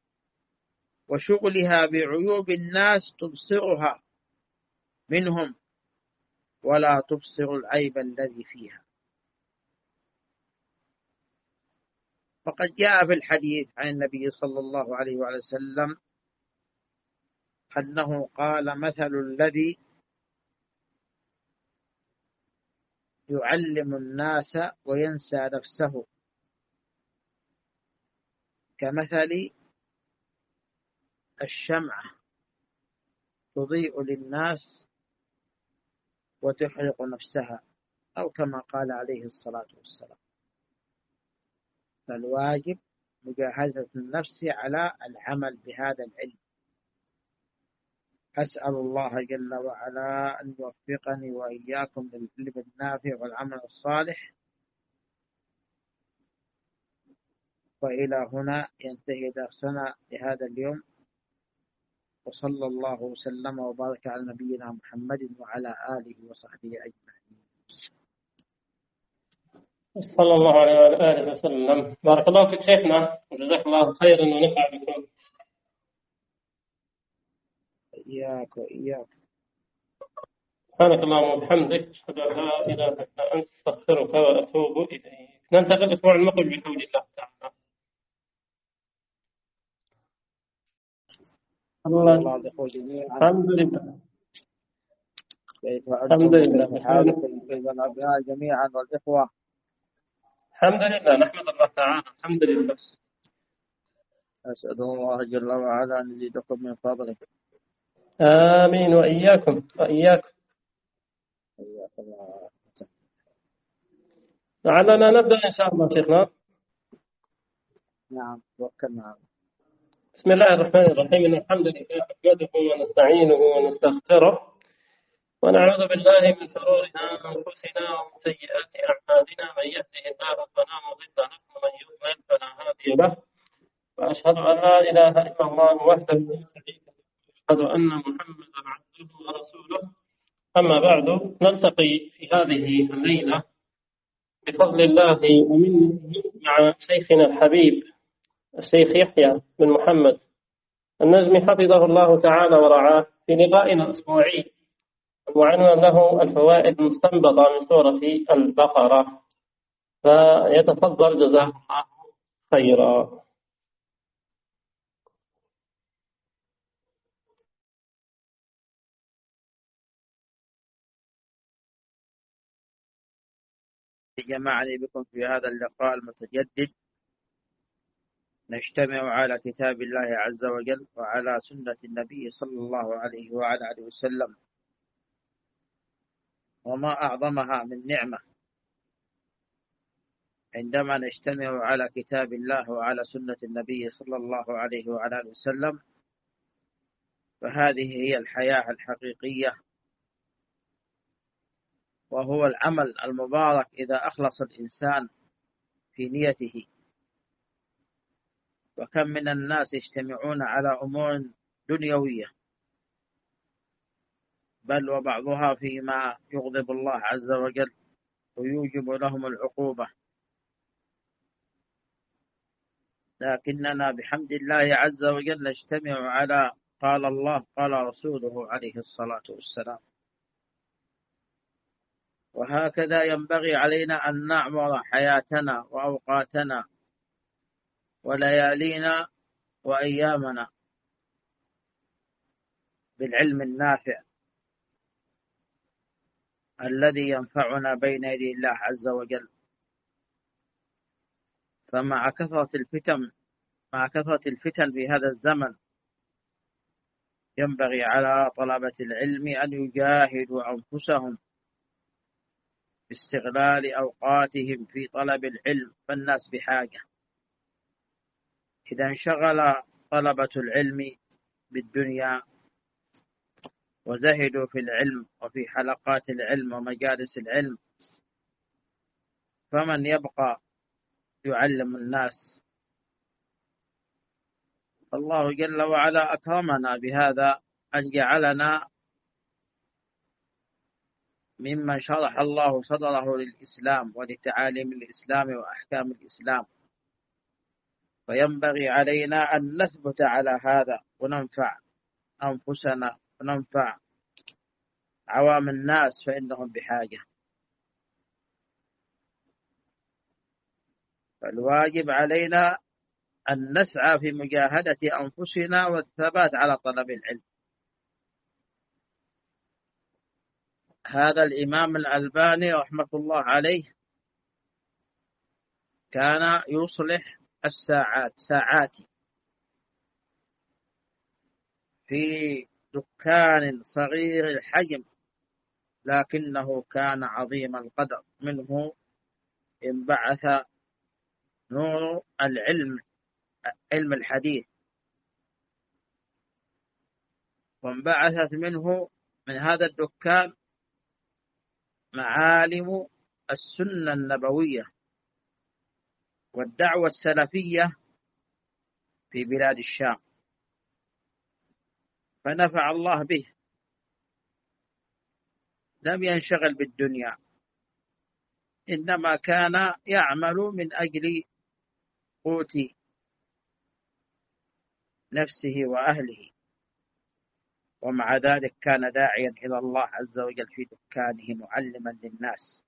S2: وشغلها بعيوب الناس تبصرها منهم ولا تبصر العيب الذي فيها. فقد جاء في الحديث عن النبي صلى الله عليه وسلم أنه قال: مثل الذي يعلم الناس وينسى نفسه كمثل الشمعة تضيء للناس وتحرق نفسها، أو كما قال عليه الصلاة والسلام. فالواجب مجاهدة النفس على العمل بهذا العلم. أسأل الله جل وعلا أن يوفقني وإياكم للعلم النافع والعمل الصالح. وإلى هنا ينتهي درسنا لهذا اليوم، وصلى الله وسلم وبارك على نبينا محمد وعلى آله وصحبه أجمعين.
S1: صلى الله عليه وعلى آله وسلم. بارك الله فيك شيخنا، وجزاك الله خيرا ونفع بكم.
S2: إياك وإياك.
S1: سبحانك اللهم وبحمدك، أشهد أن لا إله إلا أنت، أستغفرك وأتوب إليك. ننتقل الأسبوع المقبل بحول الله تعالى. الحمد لله.
S2: كيف أنتم؟ كيف حالكم؟ كيف الأبناء جميعا والإخوة؟
S1: الحمد لله، نحمد الله تعالى، الحمد لله.
S2: أسأل الله جل وعلا أن يزيدكم من فضله.
S1: آمين، وإياكم وإياكم. لعلنا نبدأ إن شاء الله شيخنا.
S2: نعم، توكلنا.
S1: بسم الله الرحمن الرحيم. إن الحمد لله نحمده ونستعينه ونستغفره، ونعوذ بالله من شرور أنفسنا ومن سيئات أعمالنا، من يهده الله فلا مضل له ومن يضلل فلا هادي له، وأشهد أن لا إله إلا الله وحده لا شريك له، وأشهد أن محمدا عبده ورسوله. أما بعد، نلتقي في هذه الليلة بفضل الله ومنه مع شيخنا الحبيب الشيخ يحيى بن محمد النجمي حفظه الله تعالى ورعاه في لقائنا الأسبوعي وعنوان له الفوائد المستنبطة من سورة البقرة، فيتفضل جزاه الله خيرا.
S2: جمعني بكم في هذا اللقاء المتجدد نجتمع على كتاب الله عز وجل وعلى سنة النبي صلى الله عليه وعلى آله وسلم، وما أعظمها من نعمة عندما نجتمع على كتاب الله وعلى سنة النبي صلى الله عليه وعلى آله وسلم، فهذه هي الحياة الحقيقية، وهو العمل المبارك إذا أخلص الإنسان في نيته. وكم من الناس يجتمعون على أمور دنيوية، بل وبعضها فيما يغضب الله عز وجل ويوجب لهم العقوبة، لكننا بحمد الله عز وجل نجتمع على قال الله قال رسوله عليه الصلاة والسلام. وهكذا ينبغي علينا أن نعمر حياتنا وأوقاتنا وليالينا وأيامنا بالعلم النافع الذي ينفعنا بين يدي الله عز وجل. فمع كثرة الفتن في هذا الزمن ينبغي على طلبة العلم أن يجاهدوا أنفسهم باستغلال أوقاتهم في طلب العلم، فالناس بحاجة. إذا انشغل طلبة العلم بالدنيا وزهدوا في العلم وفي حلقات العلم ومجالس العلم، فمن يبقى يعلم الناس؟ الله جل وعلا أكرمنا بهذا، أن جعلنا ممن شرح الله صدره للإسلام ولتعاليم الإسلام وأحكام الإسلام، فينبغي علينا أن نثبت على هذا وننفع أنفسنا وننفع عوام الناس، فإنهم بحاجة. فالواجب علينا أن نسعى في مجاهدة أنفسنا والثبات على طلب العلم. هذا الإمام الألباني رحمة الله عليه كان يصلح ساعات في دكان صغير الحجم، لكنه كان عظيم القدر، منه انبعث نور العلم، علم الحديث، وانبعثت منه من هذا الدكان معالم السنة النبوية والدعوة السلفية في بلاد الشام، فنفع الله به. لم ينشغل بالدنيا، إنما كان يعمل من أجل قوت نفسه وأهله، ومع ذلك كان داعيا إلى الله عز وجل في دكانه معلما للناس.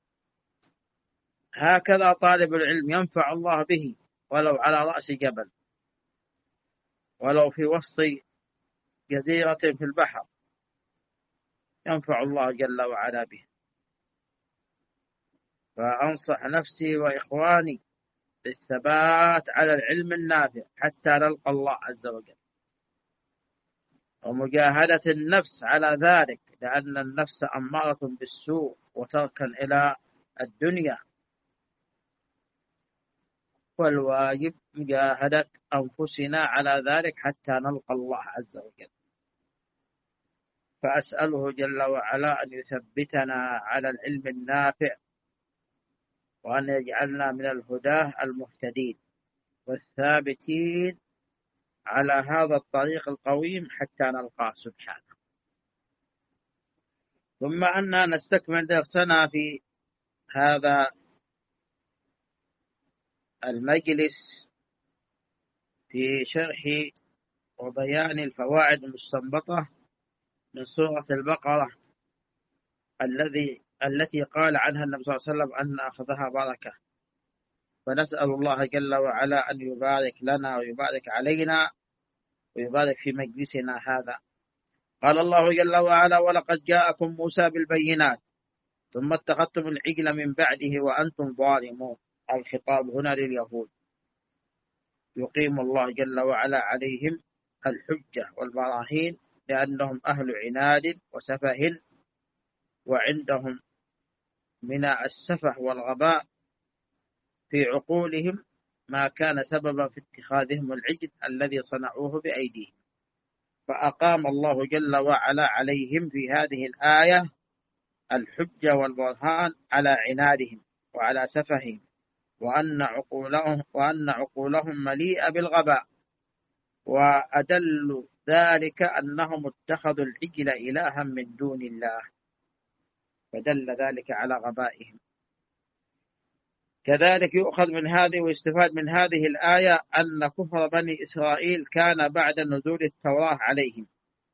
S2: هكذا طالب العلم ينفع الله به، ولو على رأس جبل، ولو في وسط جزيرة في البحر، ينفع الله جل وعلا به. فأنصح نفسي وإخواني بالثبات على العلم النافع حتى نلقى الله عز وجل، ومجاهدة النفس على ذلك، لأن النفس أمارة بالسوء وتركا إلى الدنيا، والواجب مجاهدة أنفسنا على ذلك حتى نلقى الله عز وجل. فأسأله جل وعلا أن يثبتنا على العلم النافع، وأن يجعلنا من الهداة المهتدين والثابتين على هذا الطريق القويم حتى نلقاه سبحانه. ثم أننا نستكمل درسنا في هذا المجلس في شرح وبيان الفوائد المستنبطة من سورة البقرة التي قال عنها النبي صلى الله عليه وسلم أن أخذها بركة. فنسأل الله جل وعلا أن يبارك لنا ويبارك علينا ويبارك في مجلسنا هذا. قال الله جل وعلا: ولقد جاءكم موسى بالبينات ثم اتخذتم العجل من بعده وأنتم ظالمون. الخطاب هنا لليهود، يقيم الله جل وعلا عليهم الحجة والبراهين لأنهم أهل عناد وسفه، وعندهم من السفه والغباء في عقولهم ما كان سببا في اتخاذهم العجل الذي صنعوه بأيديهم. فأقام الله جل وعلا عليهم في هذه الآية الحجة والبرهان على عنادهم وعلى سفههم، وأن عقولهم مليئة بالغباء. وأدل ذلك أنهم اتخذوا العجل إلها من دون الله، فدل ذلك على غبائهم. كذلك يؤخذ من هذه ويستفاد من هذه الآية أن كفر بني إسرائيل كان بعد نزول التوراة عليهم،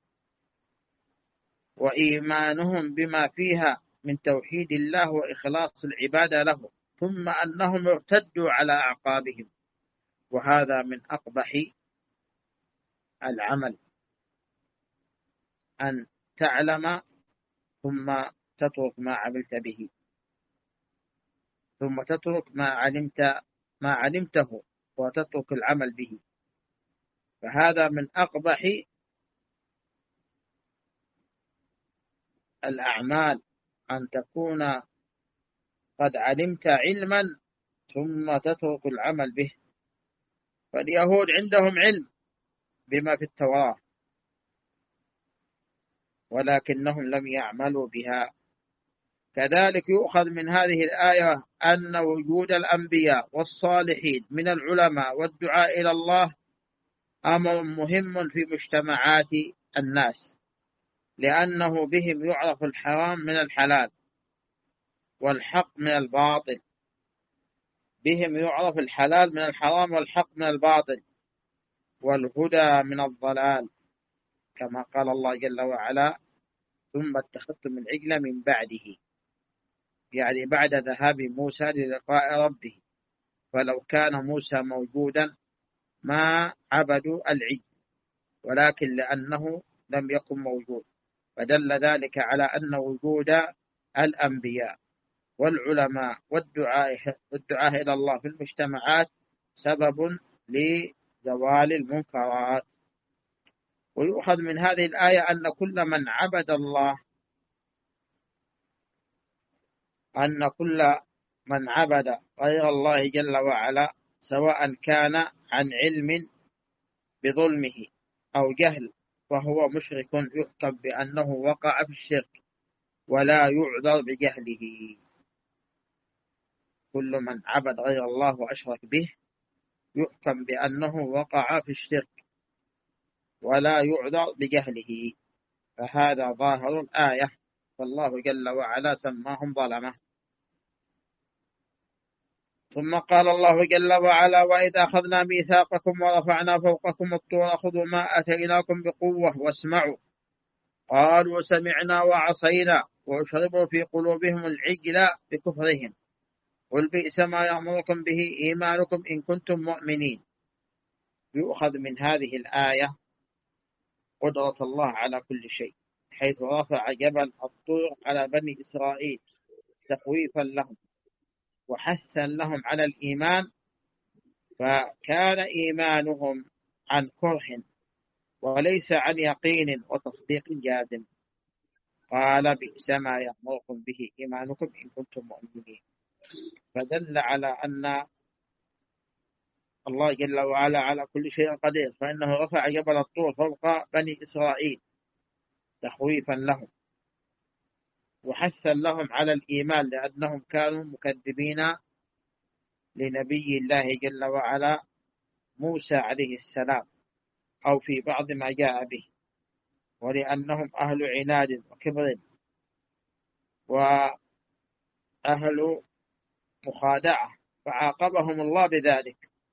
S2: وإيمانهم بما فيها من توحيد الله وإخلاص العبادة له، ثم أنهم ارتدوا على أعقابهم. وهذا من أقبح العمل، أن تعلم ثم تترك ما عملت به، ثم تترك ما علمته وتترك العمل به. فهذا من أقبح الأعمال، أن تكون قد علمت علما ثم تترك العمل به. فاليهود عندهم علم بما في التوراة ولكنهم لم يعملوا بها. كذلك يؤخذ من هذه الآية أن وجود الأنبياء والصالحين من العلماء والدعاء إلى الله أمر مهم في مجتمعات الناس، لأنه بهم يعرف الحرام من الحلال والحق من الباطل. بهم يعرف الحلال من الحرام والحق من الباطل والهدى من الضلال، كما قال الله جل وعلا: ثم اتخذتم العجل من بعده، يعني بعد ذهاب موسى للقاء ربه. فلو كان موسى موجودا ما عبدوا العجل، ولكن لأنه لم يكن موجود، فدل ذلك على أن وجود الأنبياء والعلماء والدعاء إلى الله في المجتمعات سبب لزوال المنكرات. ويؤخذ من هذه الآية أن كل من عبد غير الله جل وعلا، سواء كان عن علم بظلمه أو جهل، فهو مشرك يحكم بأنه وقع في الشرك ولا يعذر بجهله. كل من عبد غير الله وأشرك به يحكم بأنه وقع في الشرك ولا يعذر بجهله، فهذا ظاهر الآية. فالله جل وعلا سماهم ظلمة. ثم قال الله جل وعلا: وإذا أخذنا ميثاقكم ورفعنا فوقكم الطور خذوا ما آتيناكم بقوة واسمعوا. قالوا سمعنا وعصينا وأشربوا في قلوبهم العجل بكفرهم قل بئس ما يأمركم به إيمانكم إن كنتم مؤمنين. يؤخذ من هذه الآية قدرة الله على كل شيء، حيث رفع جبل الطور على بني إسرائيل تخويفا لهم وحثا لهم على الإيمان، فكان إيمانهم عن كره وليس عن يقين وتصديق جازم. قال بئس ما يأمركم به إيمانكم إن كنتم مؤمنين، فدل على أن الله جل وعلا على كل شيء قدير، فإنه رفع جبل الطور فوق بني إسرائيل تخويفا لهم وحثا لهم على الإيمان، لأنهم كانوا مكذبين لنبي الله جل وعلا موسى عليه السلام، أو في بعض ما جاء به، ولأنهم أهل عناد وكبر وأهل مخادعة فعاقبهم الله بذلك.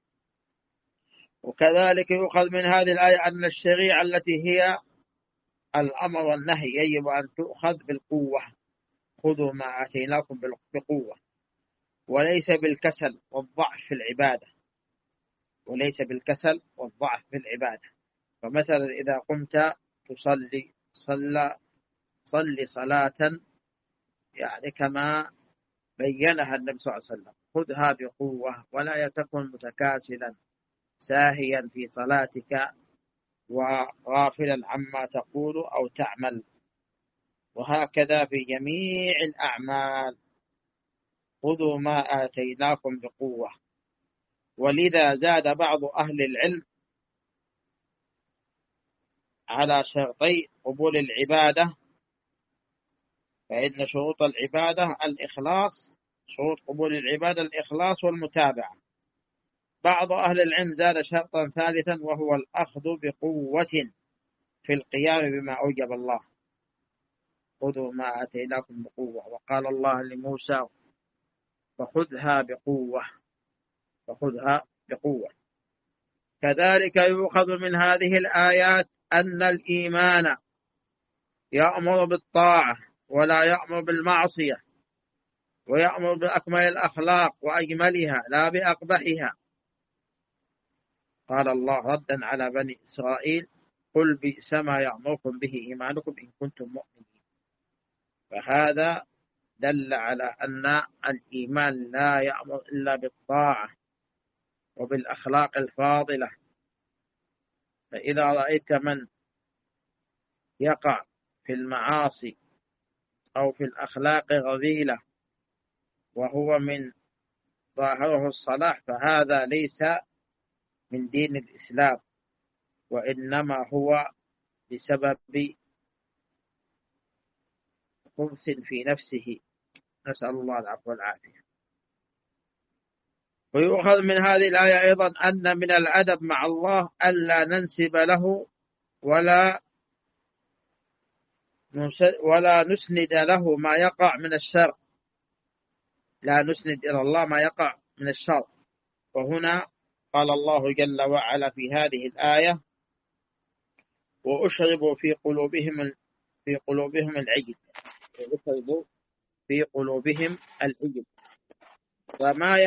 S2: وكذلك يؤخذ من هذه الآية أن الشريعة التي هي الأمر والنهي يجب أن تؤخذ بالقوة، خذوا ما آتيناكم بقوة، وليس بالكسل والضعف في العبادة، وليس بالكسل والضعف في العبادة. فمثلا إذا قمت تصلي صلي صلاة يعني كما بينها النبي صلى الله عليه وسلم، خذها بقوة ولا تكن متكاسلا ساهيا في صلاتك وغافلا عما تقول أو تعمل. وهكذا في جميع الأعمال، خذوا ما آتيناكم بقوة. ولذا زاد بعض أهل العلم على شرطي قبول العبادة، فإن شروط العبادة الإخلاص، شروط قبول العبادة الإخلاص والمتابعة. بعض أهل العلم زاد شرطا ثالثا وهو الأخذ بقوة في القيام بما أوجب الله، خذوا ما آتيناكم بقوة. وقال الله لموسى فخذها بقوة، فخذها بقوة. كذلك يؤخذ من هذه الآيات أن الإيمان يأمر بالطاعة ولا يأمر بالمعصية، ويأمر بأكمل الأخلاق وأجملها لا بأقبحها. قال الله ردا على بني إسرائيل قل بئس ما يأمركم به إيمانكم إن كنتم مؤمنين. فهذا دل على أن الإيمان لا يأمر إلا بالطاعة وبالأخلاق الفاضلة. فإذا رأيت من يقع في المعاصي أو في الأخلاق الرذيلة وهو من ظاهره الصلاح، فهذا ليس من دين الإسلام، وإنما هو بسبب خبث في نفسه، نسأل الله العفو والعافية. ويؤخذ من هذه الآية أيضا أن من الأدب مع الله ألا ننسب له ولا نسند له ما يقع من الشر، لا نسند إلى الله ما يقع من الشر. وهنا قال الله جل وعلا في هذه الآية وأشربوا في قلوبهم العجل، وأشربوا في قلوبهم العجل. فما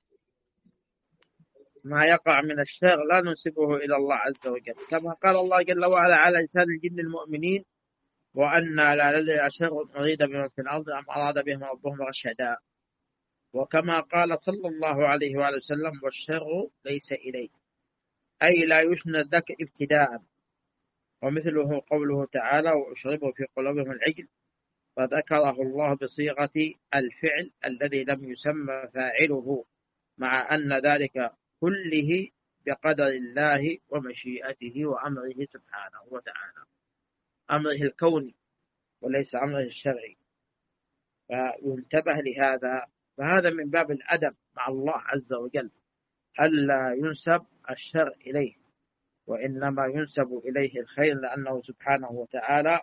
S2: يقع من الشر لا ننسبه إلى الله عز وجل، كما قال الله جل وعلا على لسان الجن المؤمنين وأنا لا ندري أشر أريد بمن في الأرض أم أراد بهم ربهم رشدا. وكما قال صلى الله عليه وآله وسلم والشر ليس إليه، أي لا يسند لك ابتداء. ومثله قوله تعالى وأشربوا في قلوبهم العجل، فذكره الله بصيغة الفعل الذي لم يسمى فاعله، مع أن ذلك كله بقدر الله ومشيئته وأمره سبحانه وتعالى، أمره الكوني وليس أمره الشرعي. فينتبه لهذا. فهذا من باب الأدب مع الله عز وجل، ألا ينسب الشر إليه وإنما ينسب إليه الخير، لأنه سبحانه وتعالى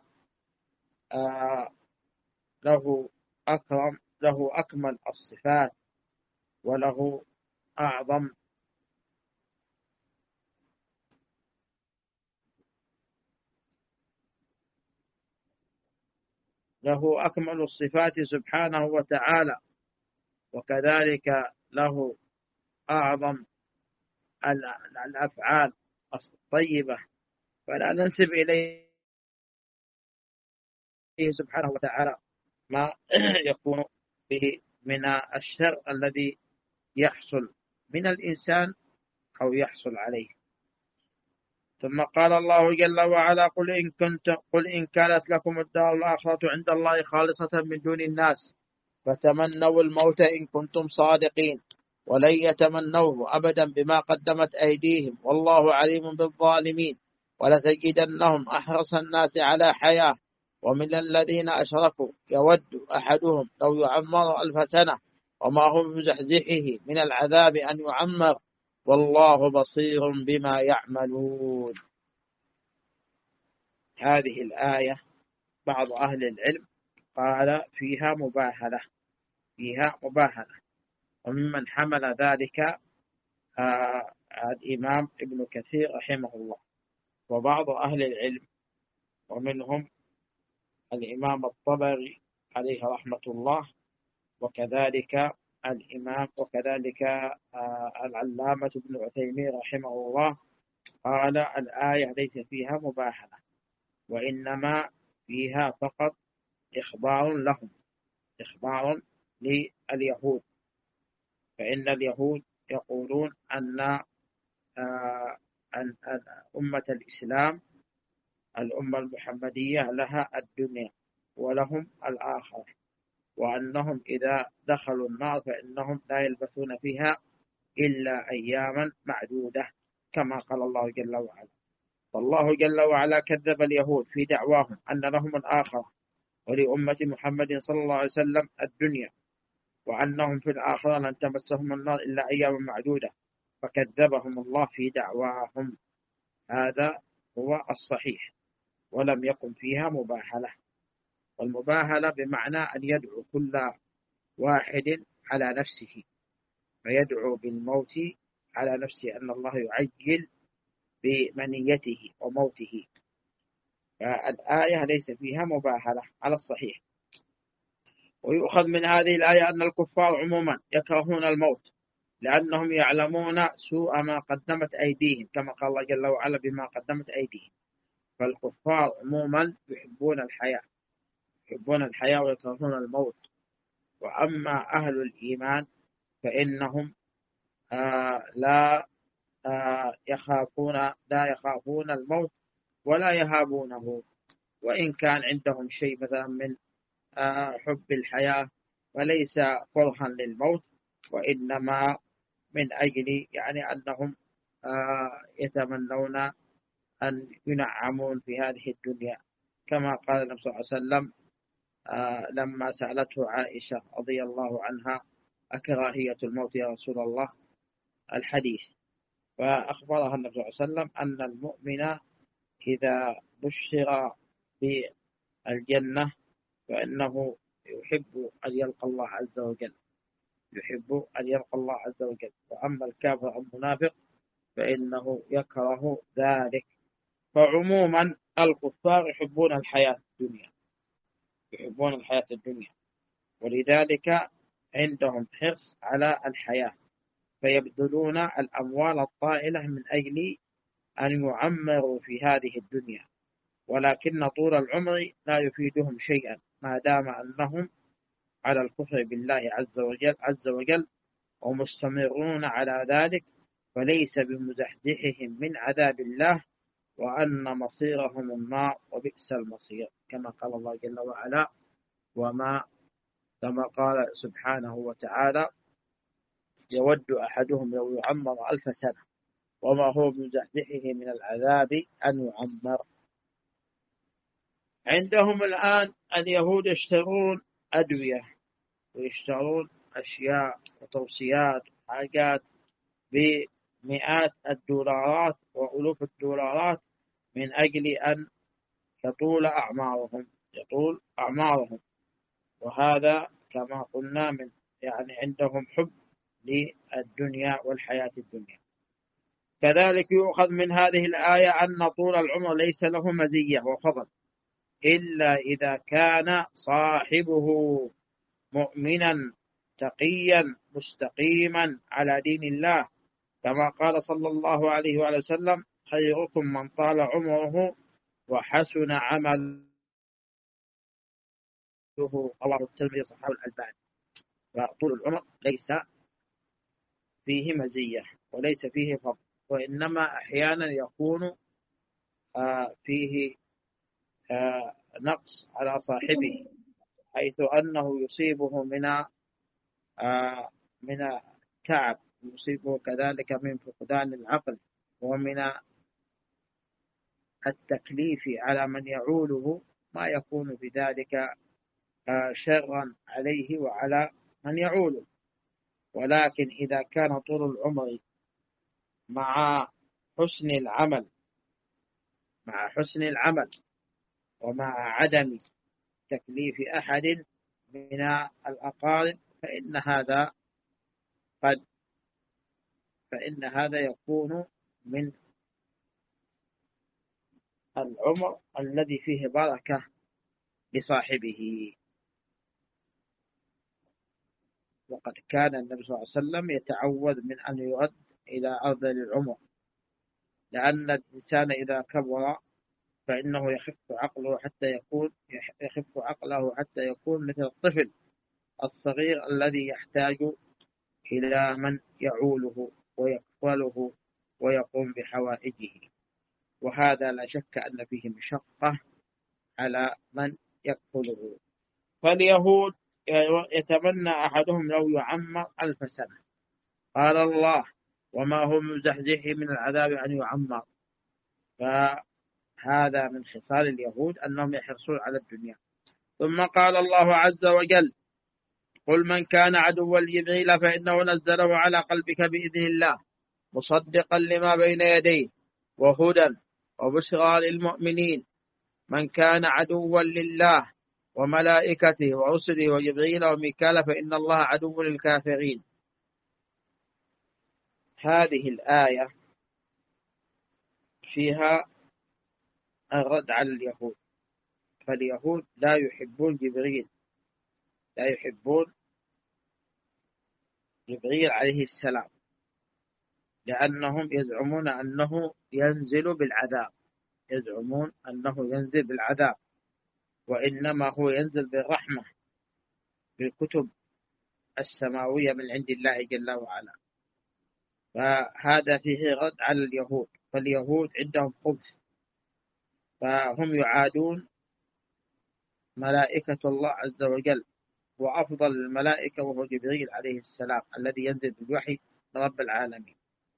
S2: له أكمل الصفات وله أكمل الصفات سبحانه وتعالى، وكذلك له أعظم الأفعال الطيبة. فلا ننسب إليه سبحانه وتعالى ما يكون به من الشر الذي يحصل من الإنسان أو يحصل عليه. ثم قال الله جل وعلا قل إن كانت لكم الدار الآخرة عند الله خالصة من دون الناس فتمنوا الموت إن كنتم صادقين ولن يتمنوه أبدا بما قدمت أيديهم والله عليم بالظالمين ولتجدنهم أحرص الناس على حياة ومن الذين أشركوا يود أحدهم لو يعمر 1000 سنة وما هو بمزحزحه من العذاب أن يعمر والله بصير بما يعملون. هذه الآية بعض أهل العلم قال فيها مباهلة، وممن حمل ذلك الإمام ابن كثير رحمه الله، وبعض أهل العلم ومنهم الإمام الطبري عليه رحمة الله، وكذلك العلامة ابن عثيمين رحمه الله قال الآية ليس فيها مباهلة، وإنما فيها فقط إخبار لليهود، فإن اليهود يقولون أن أمة الإسلام الأمة المحمدية لها الدنيا ولهم الآخرة، وأنهم إذا دخلوا النار فإنهم لا يلبثون فيها إلا أياما معدودة كما قال الله جل وعلا. فالله جل وعلا كذب اليهود في دعواهم أن لهم الآخرة ولأمة محمد صلى الله عليه وسلم الدنيا، وأنهم في الآخرة لن تمسهم النار إلا أياما معدودة، فكذبهم الله في دعواهم. هذا هو الصحيح، ولم يكن فيها مباهلة. والمباهلة بمعنى أن يدعو كل واحد على نفسه، فيدعو بالموت على نفسه، أن الله يعجل بمنيته وموته. فالآية ليس فيها مباهلة على الصحيح. ويؤخذ من هذه الآية أن الكفار عموما يكرهون الموت لأنهم يعلمون سوء ما قدمت أيديهم، كما قال الله جل وعلا بما قدمت أيديهم. فالكفار عموما يحبون الحياة ويكرهون الموت. وأما أهل الإيمان فإنهم لا يخافون الموت ولا يهابونه، وإن كان عندهم شيء مثلا من حب الحياة، وليس كرها للموت، وإنما من أجل يعني أنهم يتمنون أن ينعمون في هذه الدنيا، كما قال النبي صلى الله عليه وسلم لما سألته عائشة رضي الله عنها أكراهية الموت يا رسول الله الحديث، فأخبرها النبي صلى الله عليه وسلم أن المؤمن إذا بشر بالجنة فإنه يحب أن يلقى الله عز وجل، وأما الكافر المنافق فإنه يكره ذلك. فعموما الكفار يحبون الحياة الدنيا، ولذلك عندهم حرص على الحياة، فيبذلون الأموال الطائلة من أجل أن يعمروا في هذه الدنيا، ولكن طول العمر لا يفيدهم شيئا ما دام أنهم على الكفر بالله عز وجل ومستمرون على ذلك، فليس بمزحزحهم من عذاب الله، وأن مصيرهم النار وبئس المصير، كما قال الله جل وعلا كما قال سبحانه وتعالى يود أحدهم لو يعمر 1000 سنة وما هو بمزحزحه من العذاب أن يعمر. عندهم الآن اليهود يشترون أدوية ويشترون أشياء وتوصيات حاجات بمئات الدولارات وألوف الدولارات من أجل أن يطول أعمارهم، وهذا كما قلنا يعني عندهم حب للدنيا والحياة الدنيا. كذلك يؤخذ من هذه الآية أن طول العمر ليس له مزية وفضل إلا إذا كان صاحبه مؤمنا تقيا مستقيما على دين الله، كما قال صلى الله عليه وسلم خيركم من طال عمره وحسن عمله، رواه الترمذي صححه الألباني. فطول العمر ليس فيه مزية وليس فيه فضل، وإنما أحيانا يكون فيه نقص على صاحبه، حيث أنه يصيبه من تعب، يصيبه كذلك من فقدان العقل ومن التكليف على من يعوله، ما يكون بذلك شرا عليه وعلى من يعوله. ولكن إذا كان طول العمر مع حسن العمل ومع عدم تكليف أحد من الأقارب فإن هذا يكون من العمر الذي فيه بركة لصاحبه. وقد كان النبي صلى الله عليه وسلم يتعوذ من أن يرد إلى أرض العمر، لأن الإنسان إذا كبر فإنه يخف عقله حتى يكون مثل الطفل الصغير الذي يحتاج إلى من يعوله ويكفله ويقوم بحوائجه، وهذا لا شك أن فيه مشقة على من يكفله. فاليهود يتمنى أحدهم لو يعمر 1000 سنة، قال الله وما هم مزحزحين من العذاب أن يعمر. فهذا من خصال اليهود أنهم يحرصون على الدنيا. ثم قال الله عز وجل قل من كان عدوا لجبريل فإنه نزله على قلبك بإذن الله مصدقا لما بين يديه وهدى وبشرى للمؤمنين. من كان عدوا لله وملائكته ورسله وجبريل وميكال فإن الله عدو للكافرين. هذه الآية فيها الرد على اليهود، فاليهود لا يحبون جبريل عليه السلام، لأنهم يزعمون أنه ينزل بالعذاب، وإنما هو ينزل بالرحمة بالكتب السماوية من عند الله جل وعلا. فهذا فيه رد على اليهود، فاليهود عندهم خبث، فهم يعادون ملائكة الله عز وجل، وأفضل الملائكة وهو جبريل عليه السلام الذي ينزل بالوحي من رب العالمين.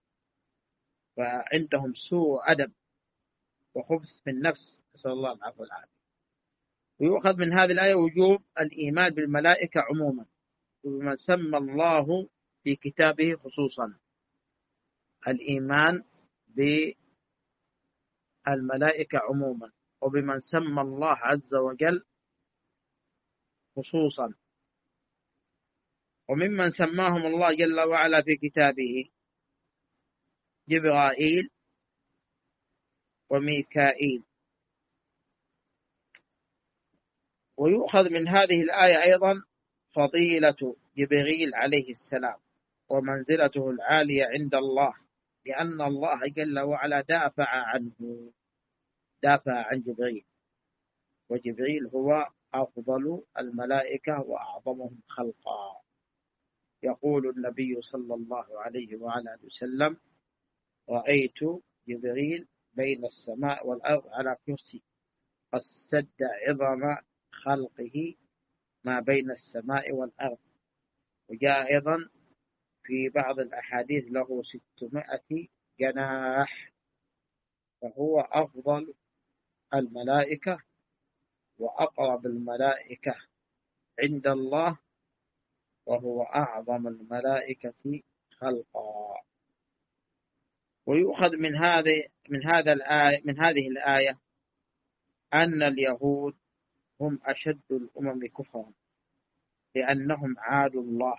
S2: فعندهم سوء أدب وخبث في النفس، نسأل الله العفو والعافية. ويؤخذ من هذه الآية وجوب الإيمان بالملائكة عموما، وبمن سمى الله في كتابه خصوصا. الإيمان بالملائكة عموما وبمن سمى الله عز وجل خصوصا. وممن سماهم الله جل وعلا في كتابه جبرائيل وميكائيل. ويؤخذ من هذه الآية أيضا فضيلة جبريل عليه السلام ومنزلته العالية عند الله، لأن الله جل وعلا دافع عن جبريل، وجبريل هو أفضل الملائكة وأعظمهم خلقا. يقول النبي صلى الله عليه وعلى وسلم رأيت جبريل بين السماء والأرض على كرسي قد سد عظم خلقه ما بين السماء والأرض. وجاء أيضا في بعض الأحاديث له 600 جناح، فهو أفضل الملائكة وأقرب الملائكة عند الله، وهو أعظم الملائكة خلقا. ويؤخذ من هذه الآية أن اليهود هم أشد الأمم كفرا، لأنهم عادوا الله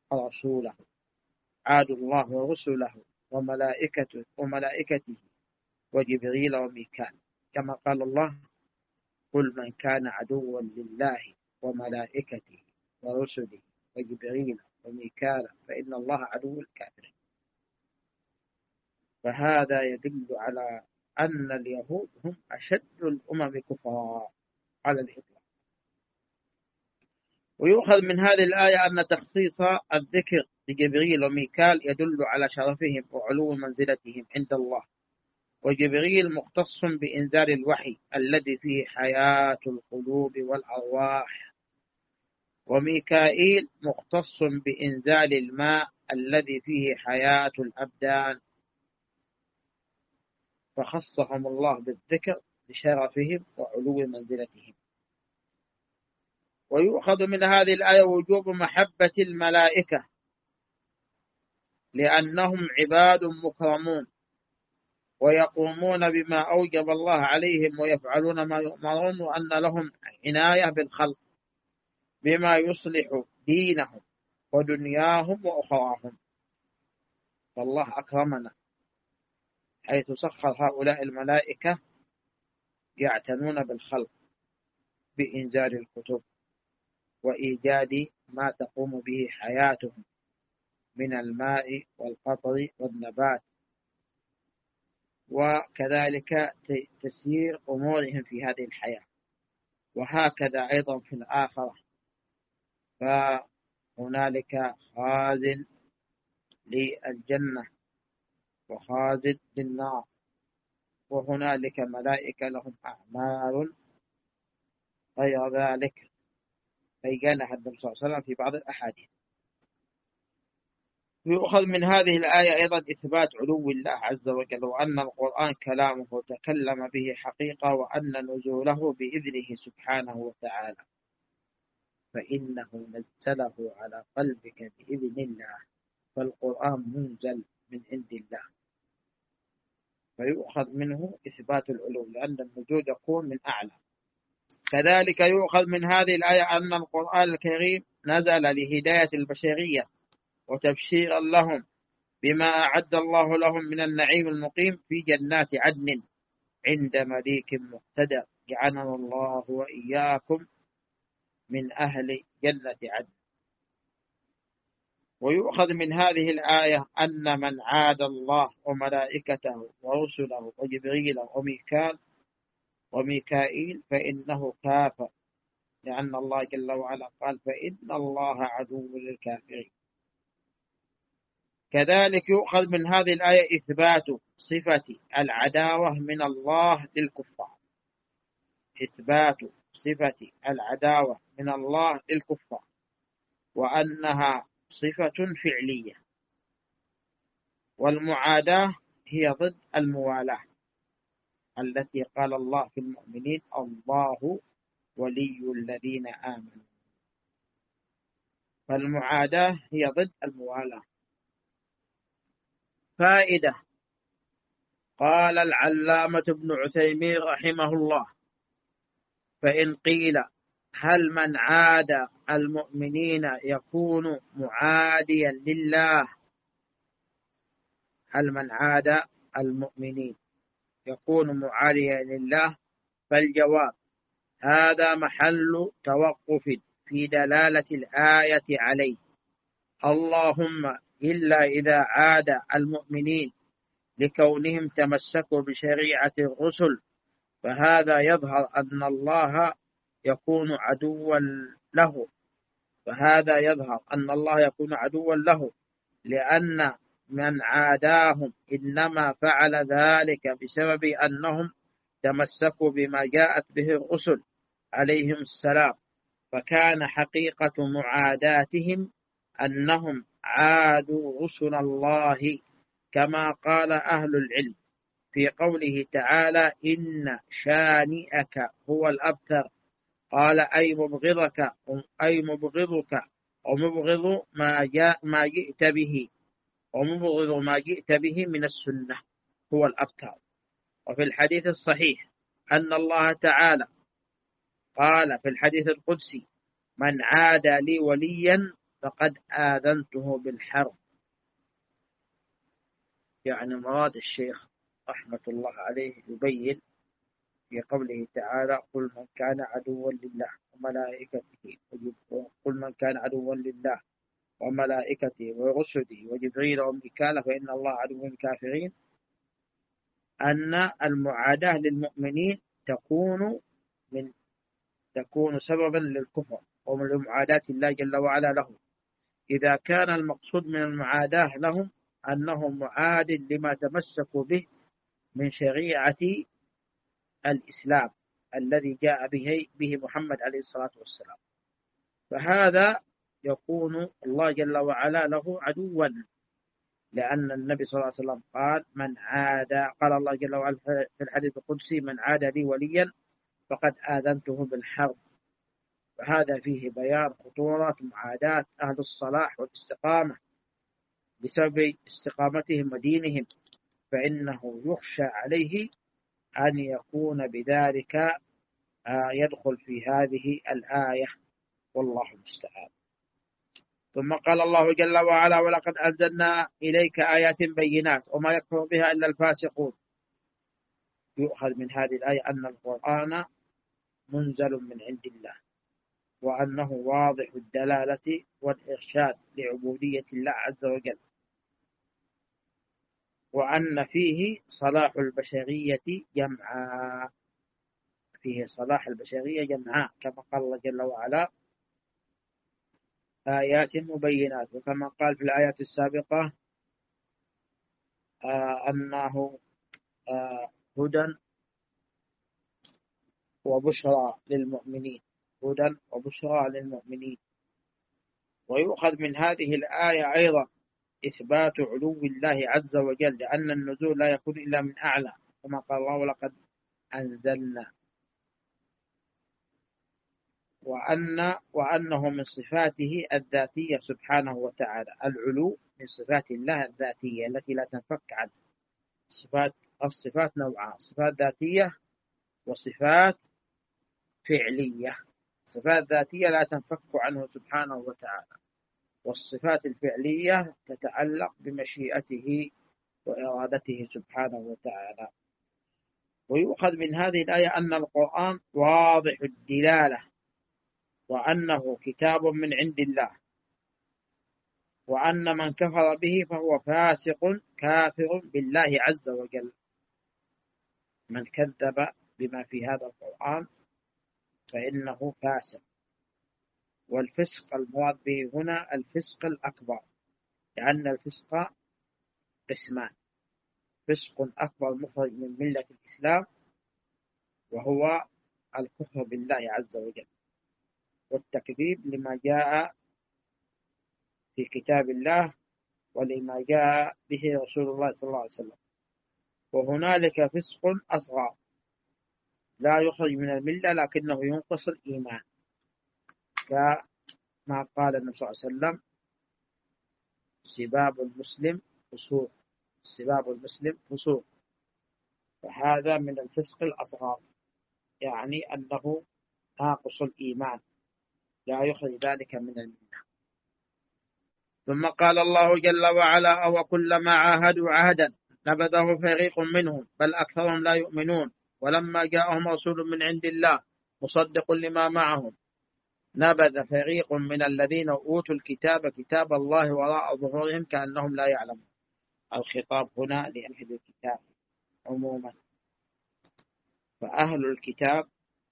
S2: ورسله وملائكته وجبريل وميكال، كما قال الله قل من كان عدوا لله وملائكته ورسله وجبريل وميكال فإن الله عدو الكافرين. فهذا يدل على أن اليهود هم أشد الأمم كفرا على الإطلاق. ويؤخذ من هذه الآية أن تخصيص الذكر لجبريل وميكال يدل على شرفهم وعلو منزلتهم عند الله. وجبريل مختص بإنزال الوحي الذي فيه حياة القلوب والأرواح، وميكائيل مختص بإنزال الماء الذي فيه حياة الأبدان، فخصهم الله بالذكر لشرفهم وعلو منزلتهم. ويؤخذ من هذه الآية وجوب محبة الملائكة، لأنهم عباد مكرمون ويقومون بما أوجب الله عليهم ويفعلون ما يؤمرون، وأن لهم عناية بالخلق بما يصلح دينهم ودنياهم وأخراهم. فالله أكرمنا حيث سخر هؤلاء الملائكة يعتنون بالخلق بإنزال الكتب وإيجاد ما تقوم به حياتهم من الماء والقطر والنبات، وكذلك تسيير أمورهم في هذه الحياة، وهكذا أيضا في الآخرة. فهنالك خازن للجنة وخازن للنار، وهنالك ملائكة لهم أعمال غير ذلك بيّنها النبي صلى الله عليه وسلم في بعض الأحاديث. يؤخذ من هذه الآية أيضا إثبات علو الله عز وجل، وأن القرآن كلامه تكلم به حقيقة، وأن نزوله بإذنه سبحانه وتعالى، فإنه نزله على قلبك بإذن الله، فالقرآن منزل من عند الله، فيؤخذ منه إثبات العلو لأن النزول يكون من أعلى. كذلك يؤخذ من هذه الآية أن القرآن الكريم نزل لهداية البشرية وتبشيرا لهم بما أعد الله لهم من النعيم المقيم في جنات عدن عند مليك مقتدر، جعلنا الله وإياكم من أهل جنة عدن. ويؤخذ من هذه الآية أن من عاد الله وملائكته ورسله وجبريل وميكائيل فإنه كافر، لأن الله جل وعلا قال فإن الله عدو للكافرين. كذلك يؤخذ من هذه الآية إثبات صفة العداوة من الله للكفار، إثبات صفة العداوة من الله للكفار، وأنها صفة فعلية، والمعاداة هي ضد الموالاة التي قال الله في المؤمنين الله ولي الذين آمنوا، فالمعاداة هي ضد الموالاة. فائدة: قال العلامة ابن عثيمين رحمه الله: فإن قيل هل من عاد المؤمنين يكون معاديا لله؟ هل من عاد المؤمنين يكون معاديا لله؟ فالجواب: هذا محل توقف في دلالة الآية عليه، اللهم إلا إذا عاد المؤمنين لكونهم تمسكوا بشريعة الرسل، فهذا يظهر أن الله يكون عدوا له، لأن من عاداهم إنما فعل ذلك بسبب أنهم تمسكوا بما جاءت به الرسل عليهم السلام، فكان حقيقة معاداتهم أنهم عادوا رسل الله، كما قال أهل العلم في قوله تعالى إن شانئك هو الأبتر، قال أي مبغضك ومبغض ما جئت به من السنة هو الأبتر. وفي الحديث الصحيح أن الله تعالى قال في الحديث القدسي من عادى لي وليا فقد آذنته بالحرب. يعني مراد الشيخ رحمة الله عليه يبين في قوله تعالى قل من كان عدوا لله وملائكته قل من كان عدوا لله وملائكته ورسله وجبريل وميكال فإن الله عدو للكافرين، أن المعاداة للمؤمنين تكون سببا للكفر ومن معاداة الله جل وعلا لهم، إذا كان المقصود من المعاداة لهم أنه معاد لما تمسكوا به من شريعة الإسلام الذي جاء به محمد عليه الصلاة والسلام، فهذا يكون الله جل وعلا له عدوا، لأن النبي صلى الله عليه وسلم قال من عادى، قال الله جل وعلا في الحديث القدسي من عادى لي وليا فقد آذنته بالحرب. فهذا فيه بيان خطورة معاداة أهل الصلاح والاستقامة بسبب استقامتهم ودينهم، فإنه يخشى عليه أن يكون بذلك يدخل في هذه الآية، والله المستعان. ثم قال الله جل وعلا: ولقد أنزلنا إليك آيات بينات وما يكفر بها إلا الفاسقون. يؤخذ من هذه الآية أن القرآن منزل من عند الله، وأنه واضح الدلالة والإرشاد لعبودية الله عز وجل، وأن فيه صلاح البشرية جمعاء، فيه صلاح البشرية جمعاء، كما قال الله جل وعلا: آيات مبينات. وكما قال في الآيات السابقة أنه هدى وبشرى للمؤمنين، هدى وبشرى للمؤمنين. ويؤخذ من هذه الآية أيضا إثبات علو الله عز وجل، لأن النزول لا يكون إلا من أعلى، كما قال الله: ولقد أنزلنا. وأنه من صفاته الذاتية سبحانه وتعالى، العلو من صفات الله الذاتية التي لا تنفك عنه. الصفات نوعان: صفات ذاتية وصفات فعلية. صفات ذاتية لا تنفك عنه سبحانه وتعالى، والصفات الفعلية تتعلق بمشيئته وإرادته سبحانه وتعالى. ويؤخذ من هذه الآية أن القرآن واضح الدلالة، وأنه كتاب من عند الله، وأن من كفر به فهو فاسق كافر بالله عز وجل. من كذب بما في هذا القرآن فإنه فاسق. والفسق المراد به هنا الفسق الأكبر، لأن الفسق قسمان: فسق أكبر مخرج من ملة الإسلام، وهو الكفر بالله عز وجل والتكذيب لما جاء في كتاب الله ولما جاء به رسول الله صلى الله عليه وسلم. وهنالك فسق أصغر لا يخرج من الملة لكنه ينقص الإيمان، كما قال النبي صلى الله عليه وسلم: سباب المسلم فسوق، سباب المسلم فسوق. فهذا من الفسق الأصغر، يعني أنه ناقص الإيمان لا يخرج ذلك من الملة. ثم قال الله جل وعلا: أو كلما عاهدوا عهدا نبذه فريق منهم بل أكثرهم لا يؤمنون ولما جاءهم رسول من عند الله مصدق لما معهم نبذ فريق من الذين أوتوا الكتاب كتاب الله وراء ظهورهم كأنهم لا يعلمون. الخطاب هنا لأهل الكتاب عموما، فأهل الكتاب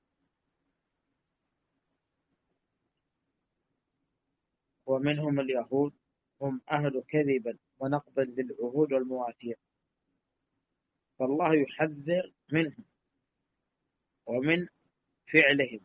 S2: ومنهم اليهود هم أهل كذب ونقض للعهود والمواثيق، فالله يحذر منهم ومن فعلهم،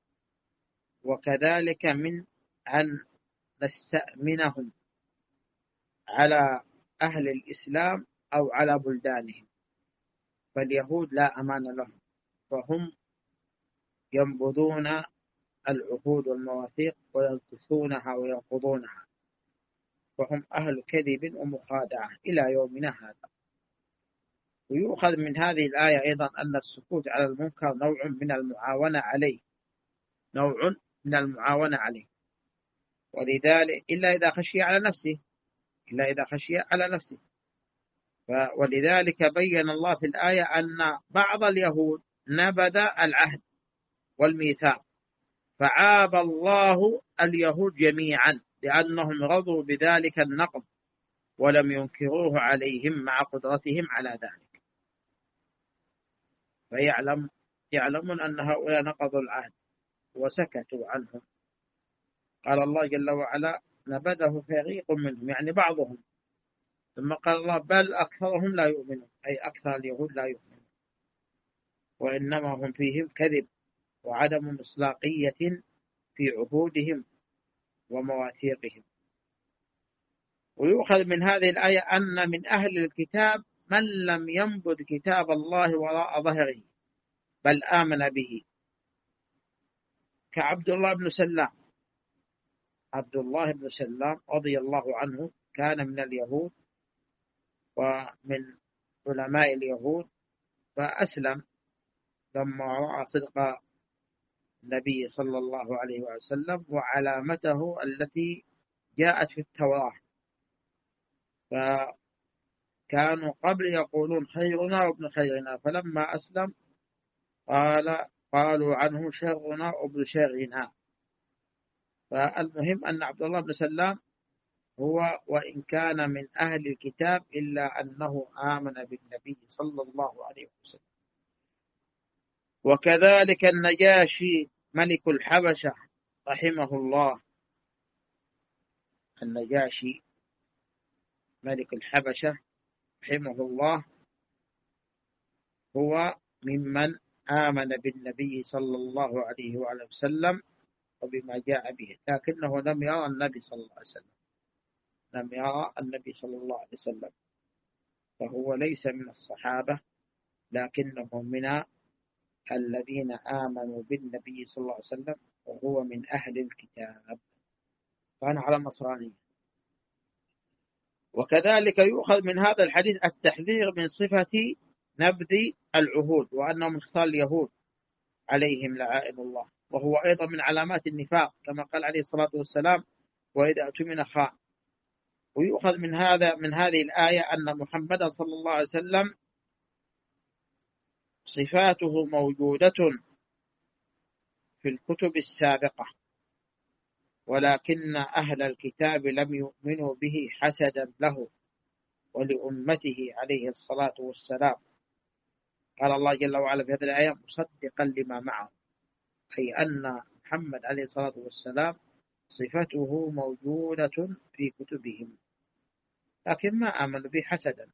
S2: وكذلك من أن نستأمنهم على أهل الإسلام أو على بلدانهم. فاليهود لا أمان لهم، فهم ينبذون العهود والمواثيق وينكثونها وينقضونها، فهم أهل كذب ومخادعة إلى يومنا هذا. ويؤخذ من هذه الآية أيضا أن السكوت على المنكر نوع من المعاونة عليه، نوع من المعاونة عليه، ولذلك إلا إذا خشي على نفسه، إلا إذا خشي على نفسه. ولذلك بين الله في الآية أن بعض اليهود نبذ العهد والميثاق، فعاب الله اليهود جميعا لأنهم رضوا بذلك النقض ولم ينكروه عليهم مع قدرتهم على ذلك، فيعلمون أن هؤلاء نقضوا العهد وسكتوا عنهم. قال الله جل وعلا: نبذه فريق منهم، يعني بعضهم. ثم قال الله: بل أكثرهم لا يؤمنون، أي أكثر اليهود لا يؤمنون، وإنما هم فيهم كذب وعدم مصداقية في عهودهم ومواثيقهم. ويؤخذ من هذه الآية أن من أهل الكتاب من لم ينبذ كتاب الله وراء ظهره بل آمن به، كعبد الله بن سلام. عبد الله بن سلام رضي الله عنه كان من اليهود ومن علماء اليهود، فأسلم لما رأى صدق النبي صلى الله عليه وسلم وعلامته التي جاءت في التوراة. فكانوا قبل يقولون خيرنا وابن خيرنا، فلما أسلم قالوا عنه شرنا وابن شرنا. فالمهم أن عبد الله بن سلام هو وإن كان من أهل الكتاب إلا أنه آمن بالنبي صلى الله عليه وسلم. وكذلك النجاشي ملك الحبشة رحمه الله، النجاشي ملك الحبشة رحمه الله هو ممن آمن بالنبي صلى الله عليه وسلم وبما جاء به، لكنه لم يرى النبي صلى الله عليه وسلم، لم يرى النبي صلى الله عليه وسلم، فهو ليس من الصحابة، لكنه من الذين آمنوا بالنبي صلى الله عليه وسلم، وهو من أهل الكتاب، كان على النصرانية. وكذلك يؤخذ من هذا الحديث التحذير من صفة نبذ العهود، وأنه من خصال اليهود عليهم لعائن الله، وهو أيضا من علامات النفاق كما قال عليه الصلاة والسلام: وإذا اؤتمن خان. ويؤخذ من هذه الآية أن محمدا صلى الله عليه وسلم صفاته موجودة في الكتب السابقة، ولكن أهل الكتاب لم يؤمنوا به حسدا له ولأمته عليه الصلاة والسلام. قال الله جل وعلا في هذه الآية: مصدقا لما معه، أي أن محمد عليه الصلاة والسلام صفته موجودة في كتبهم، لكن ما آمنوا به حسدا،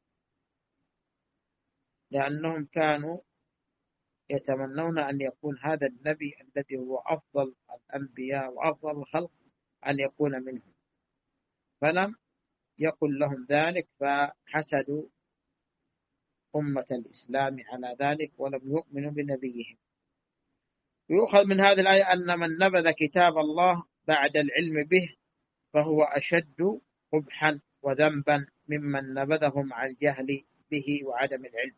S2: لأنهم كانوا يتمنون أن يكون هذا النبي الذي هو أفضل الأنبياء وأفضل الخلق أن يكون منهم، فلم يقل لهم ذلك، فحسدوا أمة الإسلام على ذلك ولم يؤمنوا بنبيهم. يؤخذ من هذه الآية أن من نبذ كتاب الله بعد العلم به فهو أشد قبحا وذنبا ممن نبذه مع الجهل به وعدم العلم.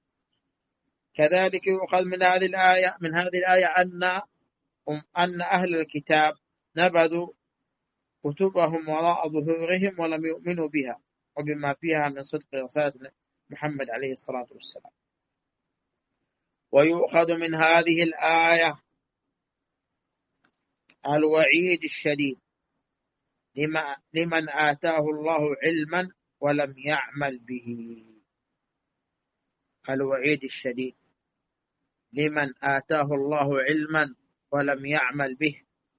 S2: كذلك يؤخذ من هذه الآية أن أهل الكتاب نبذوا كتبهم وراء ظهورهم ولم يؤمنوا بها وبما فيها من صدق رسالة محمد عليه الصلاة والسلام. ويؤخذ من هذه الآية الوعيد الشديد لمن آتاه الله علما ولم يعمل به. الوعيد الشديد لمن آتاه الله علما ولم يعمل به،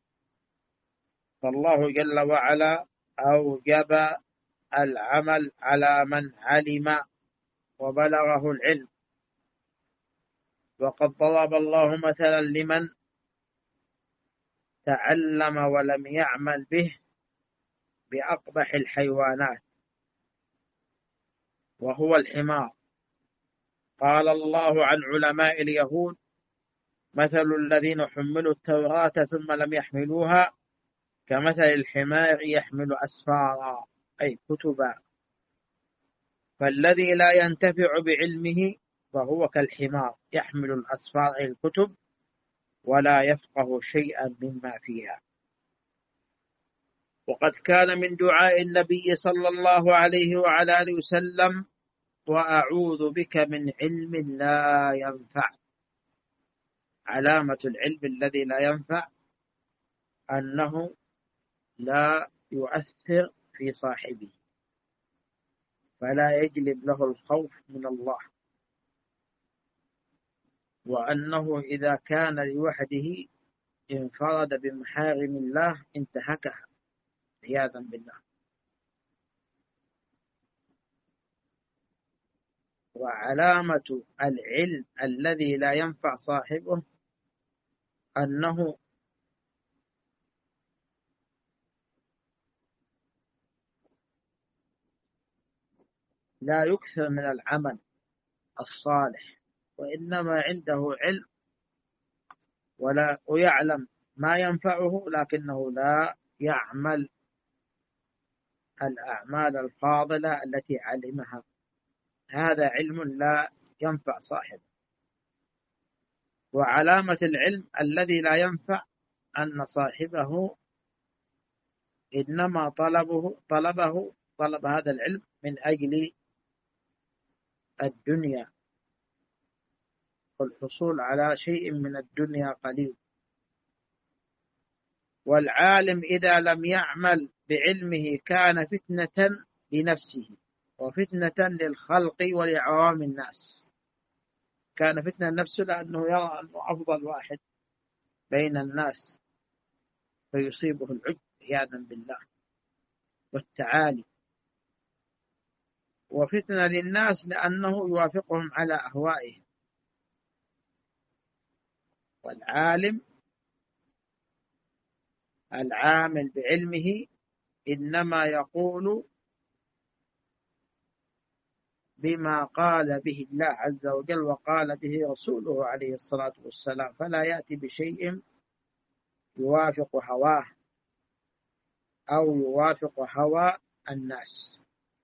S2: فالله جل وعلا أوجب العمل على من علم وبلغه العلم، وقد ضرب الله مثلا لمن تعلم ولم يعمل به بأقبح الحيوانات وهو الحمار. قال الله عن علماء اليهود: مثل الذين حملوا التوراة ثم لم يحملوها كمثل الحمار يحمل أسفارا، أي كتبا، فالذي لا ينتفع بعلمه فهو كالحمار يحمل الأسفار، أي الكتب، ولا يفقه شيئا مما فيها. وقد كان من دعاء النبي صلى الله عليه وعلى آله وسلم: وأعوذ بك من علم لا ينفع. علامة العلم الذي لا ينفع أنه لا يؤثر في صاحبه، فلا يجلب له الخوف من الله، وأنه إذا كان لوحده انفرد بمحارم الله انتهكها عياذا بالله. وعلامة العلم الذي لا ينفع صاحبه أنه لا يكثر من العمل الصالح، وإنما عنده علم ويعلم ما ينفعه، لكنه لا يعمل الأعمال الفاضلة التي علمها. هذا علم لا ينفع صاحبه. وعلامة العلم الذي لا ينفع أن صاحبه إنما طلب هذا العلم من أجل الدنيا والحصول على شيء من الدنيا قليل. والعالم إذا لم يعمل بعلمه كان فتنة لنفسه وفتنة للخلق ولعوام الناس. كان فتنة لنفسه لأنه يرى أنه أفضل واحد بين الناس فيصيبه العجب عياذا بالله والتعالي، وفتنة للناس لأنه يوافقهم على أهوائهم. والعالم العامل بعلمه إنما يقول بما قال به الله عز وجل وقال به رسوله عليه الصلاة والسلام، فلا يأتي بشيء يوافق هواه أو يوافق هوى الناس.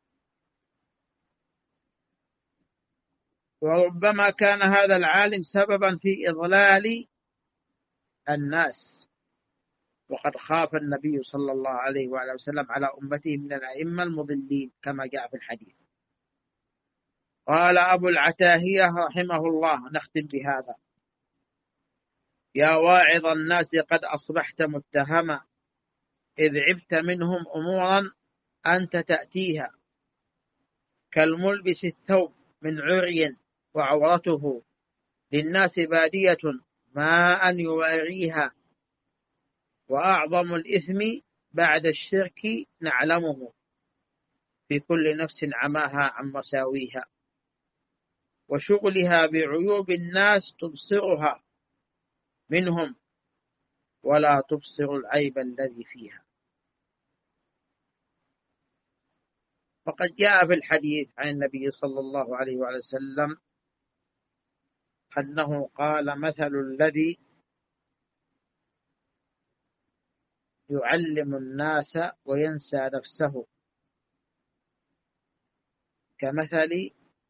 S2: وربما كان هذا العالم سببا في إضلال الناس، وقد خاف النبي صلى الله عليه وآله وسلم على أمته من الأئمة المضلين كما جاء في الحديث. قال أبو العتاهية رحمه الله، نختم بهذا: يا واعظ الناس قد أصبحت متهما، إذ عبت منهم أمورا أنت تأتيها، كالملبس الثوب من عري وعورته للناس بادية ما أن يواريها، وأعظم الإثم بعد الشرك نعلمه، في كل نفس عماها عن مساويها، وشغلها بعيوب الناس تبصرها منهم ولا تبصر العيب الذي فيها. فقد جاء في الحديث عن النبي صلى الله عليه وسلم أنه قال: مثل الذي يعلم الناس وينسى نفسه كمثل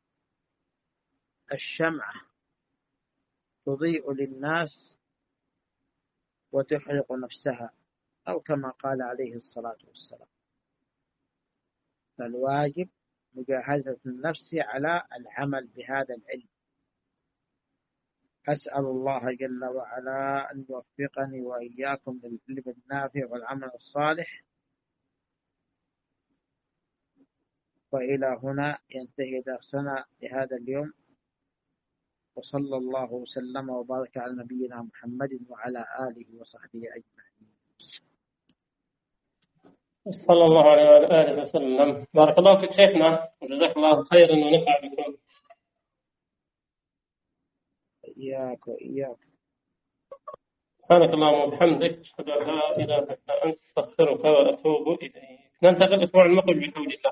S2: الشمعة تضيء للناس وتحرق نفسها، أو كما قال عليه الصلاة والسلام. فالواجب مجاهدة النفس على العمل بهذا العلم. أسأل الله جل وعلا أن يوفقني وإياكم للعلم النافع والعمل الصالح. وإلى هنا ينتهي درسنا لهذا اليوم، وصلى الله وسلم وبارك على نبينا محمد وعلى آله وصحبه أجمعين.
S1: صلى الله عليه وعلى آله وسلم. بارك الله فيك شيخنا، وجزاك الله خيرا ونفع بكم.
S2: إياك وإياك.
S1: سبحانك اللهم وبحمدك، أشهد أن لا إله إلا أنت، أستغفرك وأتوب إليك. ننتقل الأسبوع المقبل بحول الله.